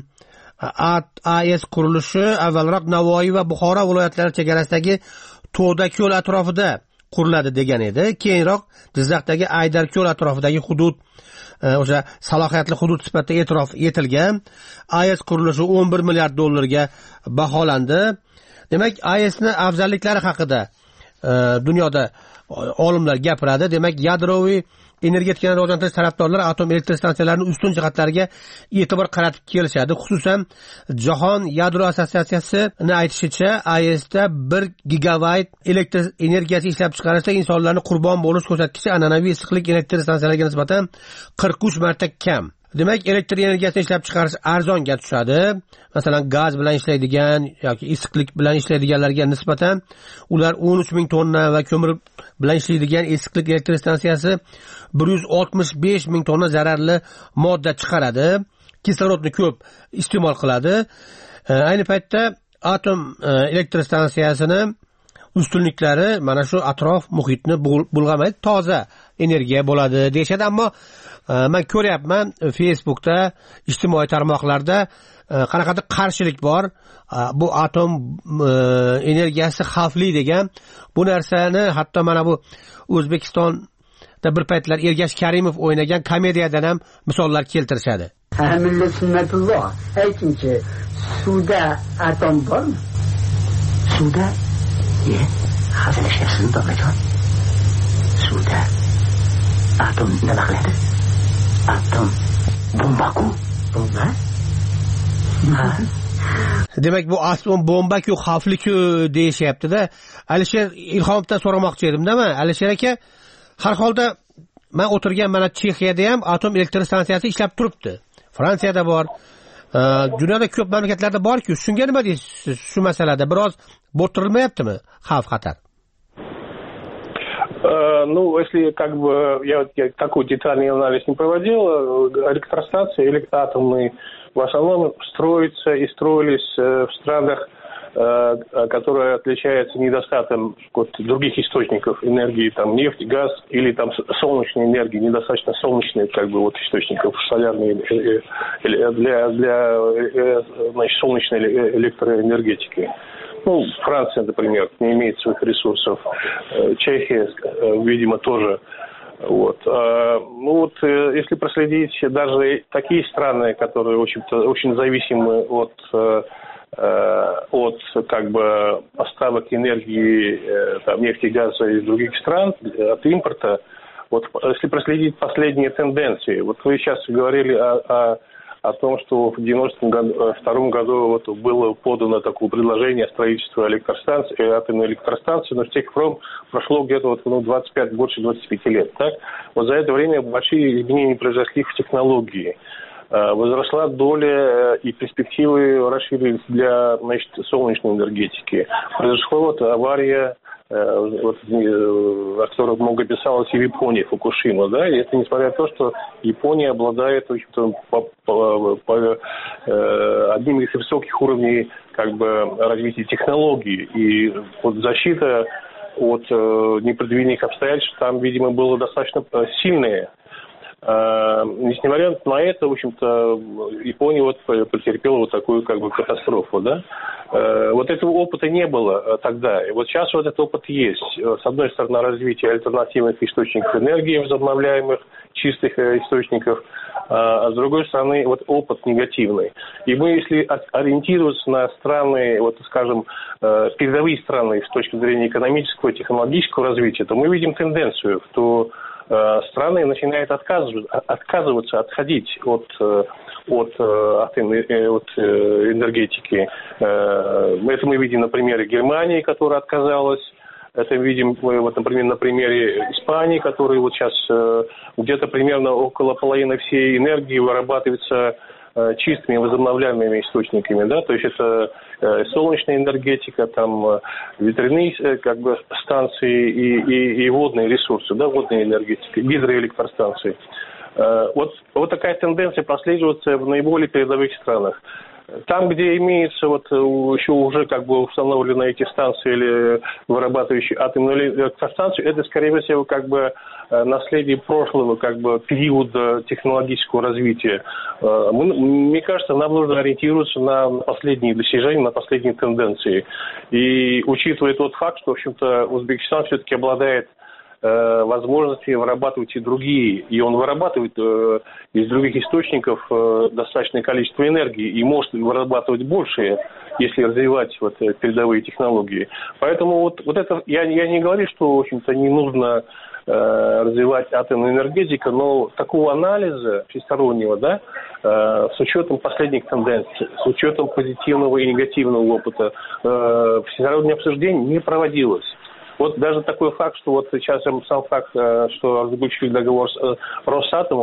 [SPEAKER 4] AES qurilishi avvalroq Navoiy va Buxoro viloyatlari chegarasidagi To'dako'l atrofida quriladi degan edi. Keyinroq Jizzaxdagi Aydarko'l atrofidagi hudud o'sha salohiyatli hudud sifatida e'tirof etilgan. AES qurilishi 11 milliard dollarga baholandi. Demak, AESning afzalliklari haqida dunyoda olimlar gapiradi. Demak, yadroviy energetikani rivojlantirish tarafdorlari atom elektr stansiyalarining ustun jihatlariga e'tibor qaratib kelishadi. Xususan, Jahon yadro assotsiatsiyasining aytishicha, AESda 1 gigavayt elektr energiyasi ishlab chiqarishda insonlarning qurbon bo'lish ko'rsatkichi an'anaviy issiqlik elektr stansiyalariga nisbatan 43 marta kam. Demak, elektr energiyasini ishlab chiqarish arzonga tushadi. Masalan, gaz bilan ishlaydigan yoki issiqlik bilan ishlaydiganlarga nisbatan ular 13 ming tonna va ko'mir bilan ishlaydigan issiqlik elektr stansiyasi 165 ming tonna zararli modda chiqaradi. Kislorodni ko'p iste'mol qiladi. Ayni paytda atom elektr stansiyasini ustunliklari mana shu atrof muhitni bulg'amaydi, toza energiya bo'ladi deyishadi. Ammo men ko'ryapman Facebookda, ijtimoiy tarmoqlarda qanaqadir qarshilik bor. Bu atom energiyasi xavfli degan. Bu narsani hatto mana bu O'zbekistonda bir paytlar Ergash Karimov o'ynagan komediyadan ham misollar keltirishadi.
[SPEAKER 19] Hamilla sunnatulloh, aytingchi, suvda atom bormi? Suvda? Hazillashasizmi, Domlajon? Suvda atom nima qiladi? Atom bomba-ku. Bomba?
[SPEAKER 4] Demak, bu atom bomba-ku, xavfli-ku deyishyapti-da. Alisher Ilhomovdan so'ramoqchi edim-da men. Alisher aka, har holda men o'tirgan mana Chexiyada ham atom elektr stansiyasi ishlab turibdi. Fransiyada bor. Dunyoda ko'p mamlakatlarda bor-ku. Shunga nima deysiz? Shu masalada biroz bo'rtirilmayaptimi xavf-xatar?
[SPEAKER 17] Ну, если как бы я такой детальный анализ не проводил, электростанции атомные в основном строятся и строились в странах, которые отличаются недостатком других источников энергии, там нефть, газ или там солнечной энергии, недостаточно солнечных как бы вот источников солярной для значит, солнечной электроэнергетики. Ну, Франция, например, не имеет своих ресурсов. Чехия, видимо, тоже. Вот. Ну вот, если проследить даже такие страны, которые, в общем-то, очень зависимы от как бы поставок энергии, там, нефти, газа из других стран, от импорта, вот если проследить последние тенденции, вот вы сейчас говорили о том, что в 1992 году вот было подано такое предложение строительства атомной электростанции, но с тех пор прошло где-то вот, 25, больше 25 лет. Так? Вот за это время большие изменения произошли в технологии. Возросла доля и перспективы расширились для, значит, солнечной энергетики. Произошла вот авария, о которой много писалось и в Японии, Фукушима, да, и это несмотря на то, что Япония обладает, в общем-то, одним из высоких уровней как бы развития технологий, и вот защита от непредвиденных обстоятельств там, видимо, было достаточно сильная. Несмотря на это, в общем-то, Япония вот потерпела вот такую как бы катастрофу, да. Вот этого опыта не было тогда. И вот сейчас вот этот опыт есть. С одной стороны, развитие альтернативных источников энергии, возобновляемых, чистых источников, а с другой стороны, вот опыт негативный. И мы, если ориентироваться на страны, вот, скажем, передовые страны с точки зрения экономического и технологического развития, то мы видим тенденцию, что страны начинают отказываться, отходить от энергетики. Это мы видим на примере Германии, которая отказалась. Это видим, вот, например, на примере Испании, которая вот сейчас где-то примерно около половины всей энергии вырабатывается чистыми возобновляемыми источниками, да, то есть это солнечная энергетика, там ветряные как бы станции и водные ресурсы, да, водные энергетики, гидроэлектростанции. Вот такая тенденция прослеживается в наиболее передовых странах. Там, где имеется вот еще уже как бы установлены эти станции или вырабатывающие атомную электростанцию, это, скорее всего, как бы наследие прошлого как бы периода технологического развития. Мне кажется, нам нужно ориентироваться на последние достижения, на последние тенденции. И учитывая тот факт, что, в общем-то, Узбекистан все-таки обладает возможности вырабатывать и другие. И он вырабатывает из других источников достаточное количество энергии и может вырабатывать больше, если развивать вот передовые технологии. Поэтому вот это я не говорю, что, в общем-то, не нужно развивать атомную энергетику, но такого анализа всестороннего, да, с учетом последних тенденций, с учетом позитивного и негативного опыта, всестороннее обсуждение не проводилось. Вот даже такой факт, что вот сейчас сам факт, что заключили договор с Росатомом,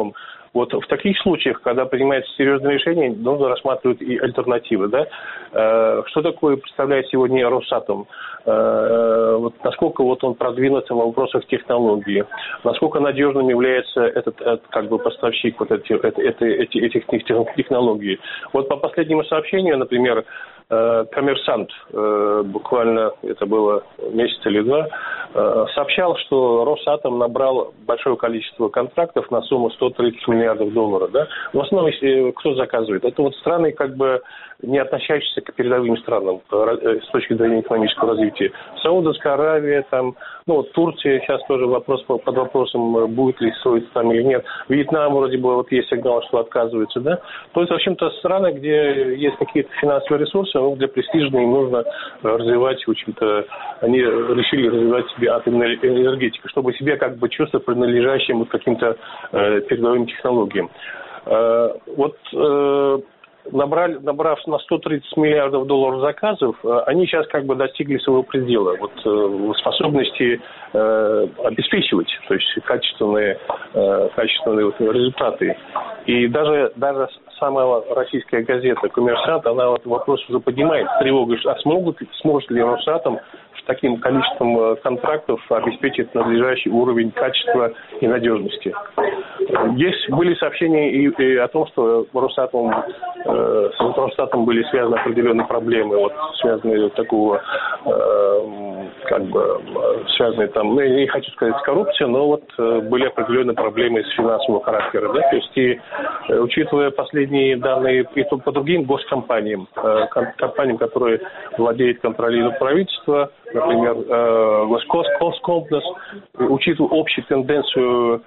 [SPEAKER 17] Вот в таких случаях, когда принимается серьезное решение, нужно рассматривать и альтернативы. Да? Что такое представляет сегодня Росатом? Вот насколько вот он продвинут в вопросах технологии, насколько надежным является этот как бы поставщик вот этих технологий. Вот по последнему сообщению, например, «Коммерсант», буквально это было месяц или два, сообщал, что Росатом набрал большое количество контрактов на сумму $130 миллиардов. Да? В основном, если кто заказывает, это вот страны, как бы не относящиеся к передовым странам с точки зрения экономического развития. Саудовская Аравия, там, ну вот Турция, сейчас тоже вопрос под вопросом, будет ли строиться там или нет. Вьетнам вроде бы вот есть сигнал, что отказывается, да. То есть, в общем-то, страны, где есть какие-то финансовые ресурсы, ну, для престижной им нужно развивать, в общем-то, они решили развивать себе атомную энергетику, чтобы себе как бы чувствовать принадлежащим к каким-то передовым технологиям. Набрав на $130 миллиардов долларов они сейчас как бы достигли своего предела, вот способности обеспечивать, то есть качественные результаты. И даже самая российская газета «Коммерсант», она вот вопрос уже поднимает тревогу, а сможет ли Росатом с таким количеством контрактов обеспечить надлежащий уровень качества и надежности. Есть были сообщения и о том, что с Росатом были связаны определенные проблемы, вот связанные такого, связанные там, ну, я не хочу сказать с коррупцией, но вот были определенные проблемы с финансового характера, да, то есть и учитывая последние данные и по другим госкомпаниям, компаниям, которые владеют, контролируют правительство, например, Госкомплекс, учитывая общую тенденцию,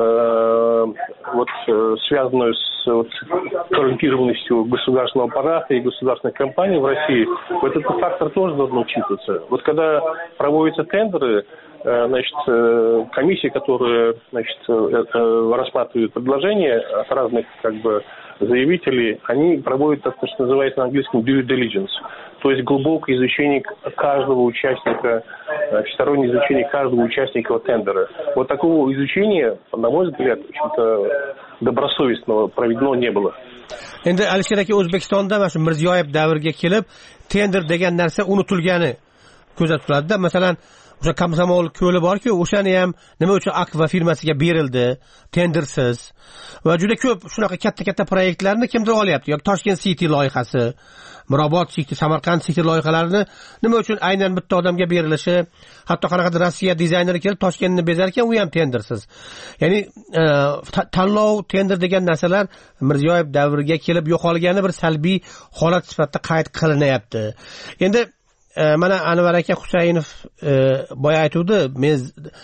[SPEAKER 17] связанную с коррумпированностью государственного аппарата и государственных компаний в России, вот этот фактор тоже должен учитываться. Вот когда проводятся тендеры, комиссии, которые, рассматривают предложения от разных, заявителей, они проводят то, что называется на английском due diligence, то есть глубокое изучение каждого участника, всестороннее изучение каждого участника тендера. Вот такого изучения, на мой взгляд, в-общем-то, добросовестного проведено не было.
[SPEAKER 4] Endi Alisher aka, O'zbekistonda mana shu Mirziyoyev davriga kelib tender degan narsa unutilgani kuzatiladi. Masalan, o'sha Komsomol ko'li bor-ku, o'shani ham nima uchun Akva firmasiga berildi, tendersiz. Va juda ko'p shunaqa katta proyektlarni kimdir olyapti. Yoki Toshkent City loyihasi, Mirobod City, Samarqand City loyihalarini nima uchun aynan bitta odamga berilishi, hatto qanaqadir Rossiya dizayneri kelib Toshkentni bezar ekan, u ham tendersiz. Ya'ni tanlov, tender degan narsalar Mirziyoyev davriga kelib yo'qolgani bir salbiy holat sifatida qayd qilinyapti. Endi mana Anvar aka Husaynov boya aytuvdi, men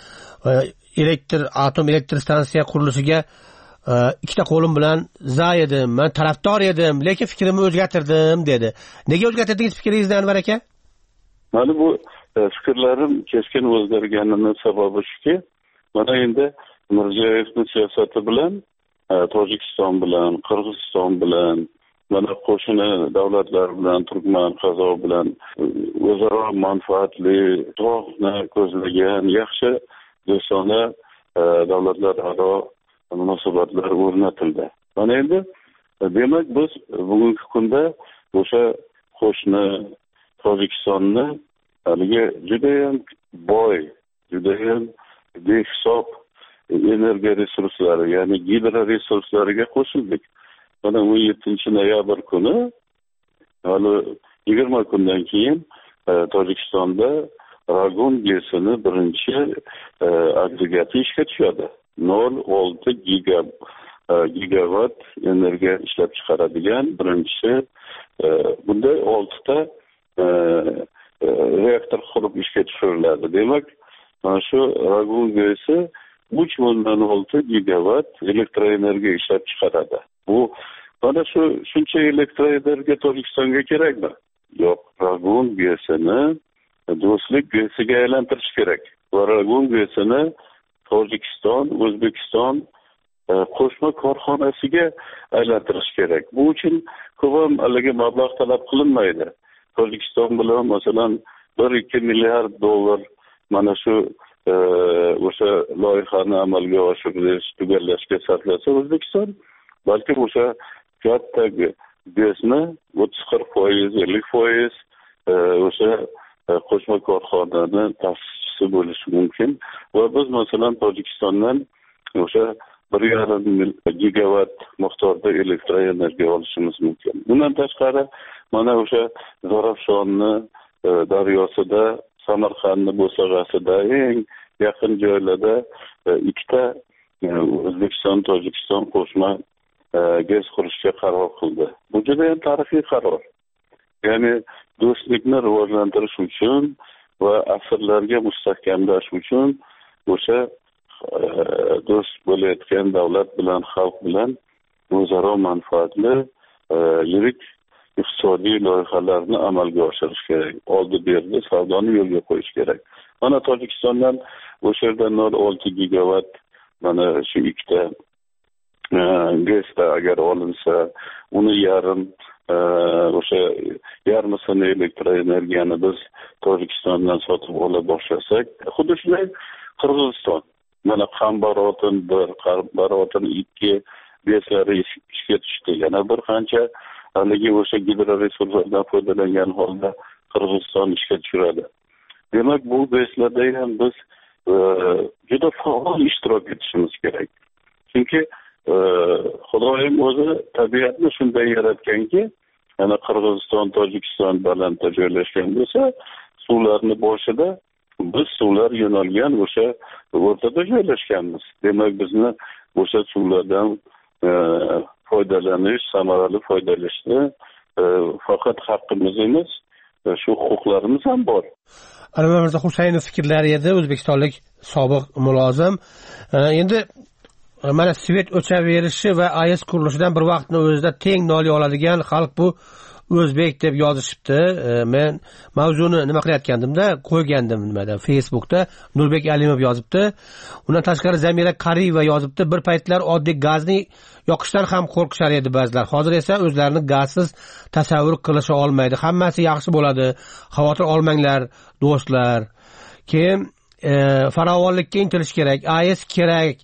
[SPEAKER 4] atom elektr stansiya qurilishiga ikkita qo'lim bilan za edim, men tarafdor edim, lekin fikrimni o'zgartirdim dedi. Nega o'zgartirdingiz fikringizni, Anvar aka?
[SPEAKER 16] Mana bu fikrlarim keskin o'zgarganini sababi shuki, mana endi Mirziyoyevning siyosati bilan Tojikiston bilan, Qirg'iziston bilan, mana qo'shni davlatlar bilan, Turkman, Qozoq bilan o'zaro manfaatli, ittifoqni ko'zlagan yaxshi do'stona davlatlararo munosabatlar o'rnatildi. Mana endi demak biz bugungi kunda o'sha qo'shni Tojikistonni haligi judayam boy, judayam behisob energiya resurslari, ya'ni gidro resurslariga qo'shildik. Mana 17 noyabr kuni, hali 20 kundan keyin Tojikistonda Ragun GESini birinchi agregati ishga tushadi. 0.6 gigavat energiya ishlab chiqaradigan birinchi bunday 6 ta reaktor qurib ishga tushiriladi. Demak, mana shu Ragun GESi 3.6 gigavat elektroenergiya ishlab chiqaradi. Bu mana shuncha elektroenergiya Tojikistonga kerakmi? Yo'q, Ragun GESini do'stlik GESiga aylantirish kerak. Va Ragun GESini Tojikiston, O'zbekiston qo'shma korxonasiga aylantirish kerak. Bu uchun ko'p ham mablag' talab qilinmaydi. Tojikiston bilan masalan 1-2 milliard dollar mana shu o'sha loyihani amalga oshirish, tugallashga sarflasa O'zbekiston, balki o'sha katta bezni 30-40%, 50% o'sha qo'shma korxonani ta'sischisi bo'lishi mumkin. Va biz masalan Tojikistondan o'sha 1,5 gigavat miqdorda elektr energiya olishimiz mumkin. Bundan tashqari mana o'sha Zarafshonni daryosida, Samarqandni bo'sag'asida eng yaqin joylarda ikkita O'zbekiston Tojikiston qo'shma gaz qurishga qaror qildi. Bu juda ham tarixiy qaror. Ya'ni do'stlikni rivojlantirish uchun va asrlarga mustahkamlash uchun o'sha do'st bo'layotgan davlat bilan, xalq bilan o'zaro manfaatli yirik iqtisodiy loyihalarni amalga oshirish kerak. Oldi-berdi savdoni yo'lga qo'yish kerak. Mana Tojikistondan o'sha yerda 0,6 gigavat mana shu ikkita gazda agar olinsa, uni o'sha yarmisini elektr energiyani biz Tojikistondan sotib ola boshlasak, xuddi shunday Qirg'iziston mana Qambarotin 1, Qambarotin 2 bezlari ishga tushdi. Yana bir qancha haligi o'sha gidroresurslardan foydalangan holda Qirg'iziston ishga tushiradi. Demak, bu bezlarda ham biz juda faol ishtirok etishimiz kerak. Chunki Xudoyim o'zi tabiatni shunday yaratganki, yana Qirg'iziston, Tojikiston balandda joylashgan bo'lsa, suvlarni boshida biz suvlar yo'nalgan o'sha o'rtada joylashganmiz. Demak, bizni o'sha suvlardan foydalanish, samarali foydalanishni faqat haqqimiz emas, shu huquqlarimiz ham bor.
[SPEAKER 4] Anvar Mirzo Husaynov fikrlari edi, o'zbekistonlik sobiq mulozim. Endi mana svet o'chaverishi va AES qurilishidan bir vaqtning o'zida teng noliy oladigan xalq bu o'zbek deb yozishibdi. Men mavzuni nima qilayotgandimda qo'ygandim nimada Facebookda Nurbek Alimov yozibdi. Undan tashqari Zamira Qariyeva yozibdi. Bir paytlar oddiy gazni yoqishdan ham qo'rqishar edi ba'zilar. Hozir esa o'zlarini gazsiz tasavvur qilisha olmaydi. Hammasi yaxshi bo'ladi. Xavotir olmanglar, do'stlar. Keyin farovonlikka intilish kerak, AES kerak.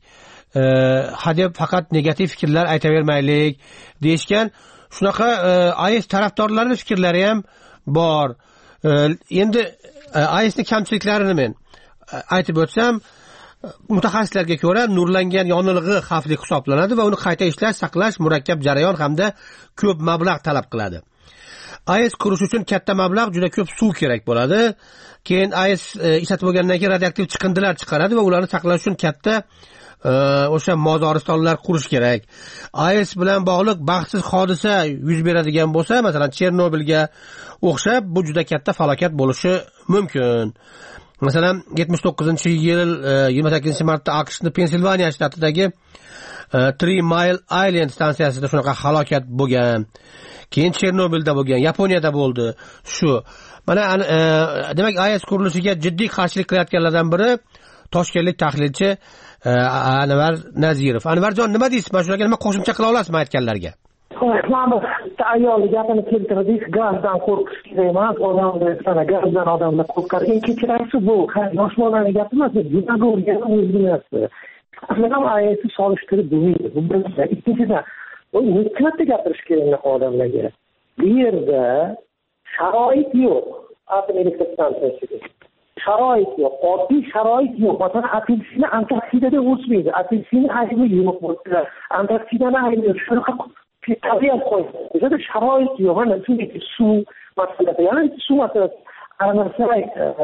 [SPEAKER 4] Hadeb faqat negativ fikrlar aytavermaylik deyishgan. Shunaqa AES tarafdorlarining fikrlari ham bor. Endi AESning kamchiliklarini men aytib o'tsam, mutaxassislarga ko'ra nurlangan yonilg'i xavfli hisoblanadi va uni qayta ishlash, saqlash murakkab jarayon hamda ko'p mablag' talab qiladi. AES qurish uchun katta mablag', juda ko'p suv kerak bo'ladi. Keyin AES ishlatib bo'lgandan keyin radioaktiv chiqindilar chiqaradi va ularni saqlash uchun katta o'sha mozoristonlar qurish kerak. AES bilan bog'liq baxtsiz hodisa yuz beradigan bo'lsa, masalan Chernobilga o'xshab, bu juda katta falokat bo'lishi mumkin. Masalan 79-yil 28-martda AQShning Pensilvaniya shtatidagi 3 Mile Island stansiyasida shunaqa halokat bo'lgan. Keyin Chernobilda bo'lgan, Yaponiyada bo'ldi. Shu. Mana demak AES qurilishiga jiddiy qarshilik qilayotganlardan biri toshkentlik tahlilchi Anvar Nazirov. Anvarjon, nima deysiz? Mana shularga nima qo'shimcha qila olasizmi aytganlarga?
[SPEAKER 8] Mana ayol gapini keltirdik, gazdan qo'rqish kerak emas, gazdan odamlar qo'rqar. Eng kechirasi bu, yosh bolaning gapi emas, junaga o'rganib o'zini narsa. Men ham AESni solishtirib bo'lmaydi. Bu birinchidan. Ikkinchidan, hikmatda gapirish kerak odamlarga. Bu yerda sharoit yo'q. Atom elektr stansiyasiga. Sharoit yo'q, oddiy sharoit yo'q. Masalan, apelsina Antarktidada o'smaydi. Apelsina aybi yo'q bo'lsa, Antarktidani aybi shunaqa tabiat qo'ydi. Bizda sharoit yo'q. Mana shunday suv masalasi, yana suv masalasi. Aramasay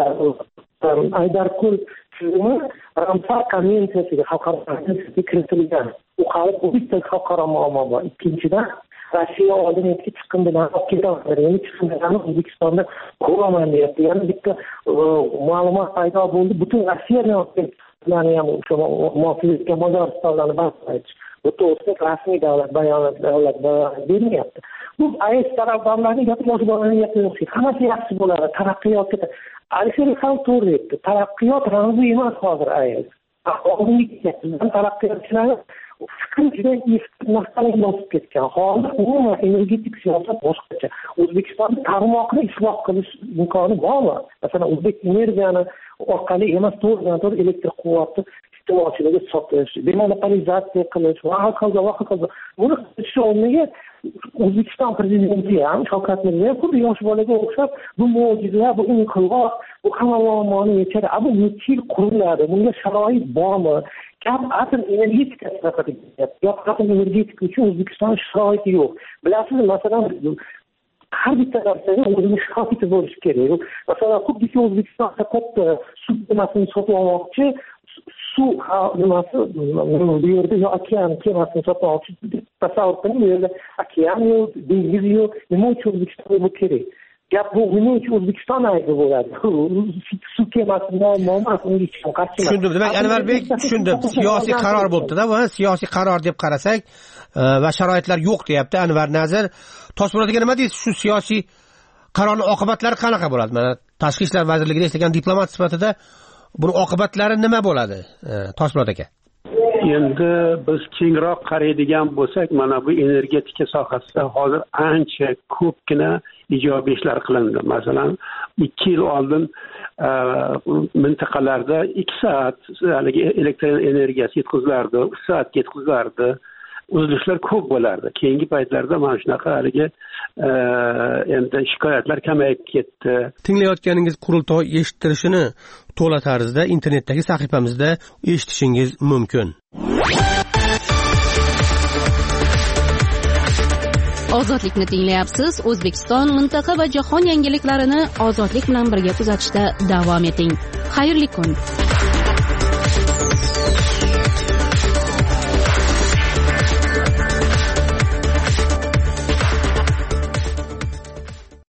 [SPEAKER 8] Aydarko'l tizimi Ramsar konvensiyasiga, xalqaro konvensiyaga kiritilgan. U bu bitta xalqaro muammo bor. Ikkinchidan Rossiya oldingi chiqindilarni olib ketadi. Ya'ni chiqindilarni O'zbekistonda ko'raman deyapti. Yana bitta ma'lumot paydo bo'ldi. Butun Rossiyadan ularni ham muofizatga mozoristonlarni boshlash. Bu to'g'risida rasmiy davlat bayonot bermayapti. Bu AES tarafdorlarining gapi yosh bolalarning gapi yo'q. Hammasi yaxshi bo'ladi. Taraqqiyotga Alisher ham to'g'ri aytdi. Taraqqiyot ramzi emas hozir AES. Oldingi taraqqiyotchilar fikr juda masalaga bosib ketgan. Hozir umuman energetik siyosat boshqacha. O'zbekistonda tarmoqni isloh qilish imkoni bormi? Masalan, O'zbek energiyani orqali emas, to'g'ridan-to'g'ri elektr quvvatni iste'molchilarga sotish, demonopolizatsiya qilish va hokazo. Buni qilish o'rniga O'zbekiston prezidenti ham Shavkat Mirziyoyev xuddi yosh bolaga o'xshab bu mo'jiza, bu inqilob, bu hamma muammoni yechadi. Bu necha yil quriladi, bunga sharoit bormi? Gap atom energetikasi haqida gap. Atom energetika uchun O'zbekiston sharoiti yo'q. Bilasizmi, masalan, har bitta narsaga o'zining sharoiti bo'lishi kerak. Masalan, xuddiki O'zbekiston katta suv kemasini sotib olmoqchi, suv nimasi bu yerda yo okean kemasini sotib olmoqchi. Tasavvur qiling, bu yerda okean yo'q, dengiz yo'q. Nima uchun O'zbekistonga bu kerak? Gap bu nima uchun O'zbekiston aybi bo'ladi? Suv kemasi muammo emas, unga hech kim qarshi emas.
[SPEAKER 4] Tushundim. Demak, Anvarbek, tushundim. Siyosiy qaror bo'libdi-da, va siyosiy qaror deb qarasak va sharoitlar yo'q deyapti Anvar Nazir. Toshmurodga nima deysiz? Shu siyosiy qarorning oqibatlari qanaqa bo'ladi? Mana Tashqi ishlar vazirligida ishlagan diplomat sifatida buni oqibatlari nima bo'ladi, Toshmurod aka?
[SPEAKER 18] Endi biz kengroq qaraydigan bo'lsak, mana bu energetika sohasida hozir ancha ko'pgina ijobiy ishlar qilindi. Masalan, 2 yil oldin mintaqalarda 2 soat haligi elektr energiyasi yetkazilardi, 3 soat yetkazilardi. Uzilishlar ko'p bo'lardi. Keyingi paytlarda mana shunaqa haligi endi shikoyatlar kamayib ketdi.
[SPEAKER 4] Tinglayotganingiz qurultoy eshittirishini to'la tarzda internetdagi sahifamizda eshitishingiz mumkin.
[SPEAKER 1] Ozodlikni tinglayapsiz. O'zbekiston, mintaqa va jahon yangiliklarini ozodlik bilan birga kuzatishda davom eting. Xayrli kun.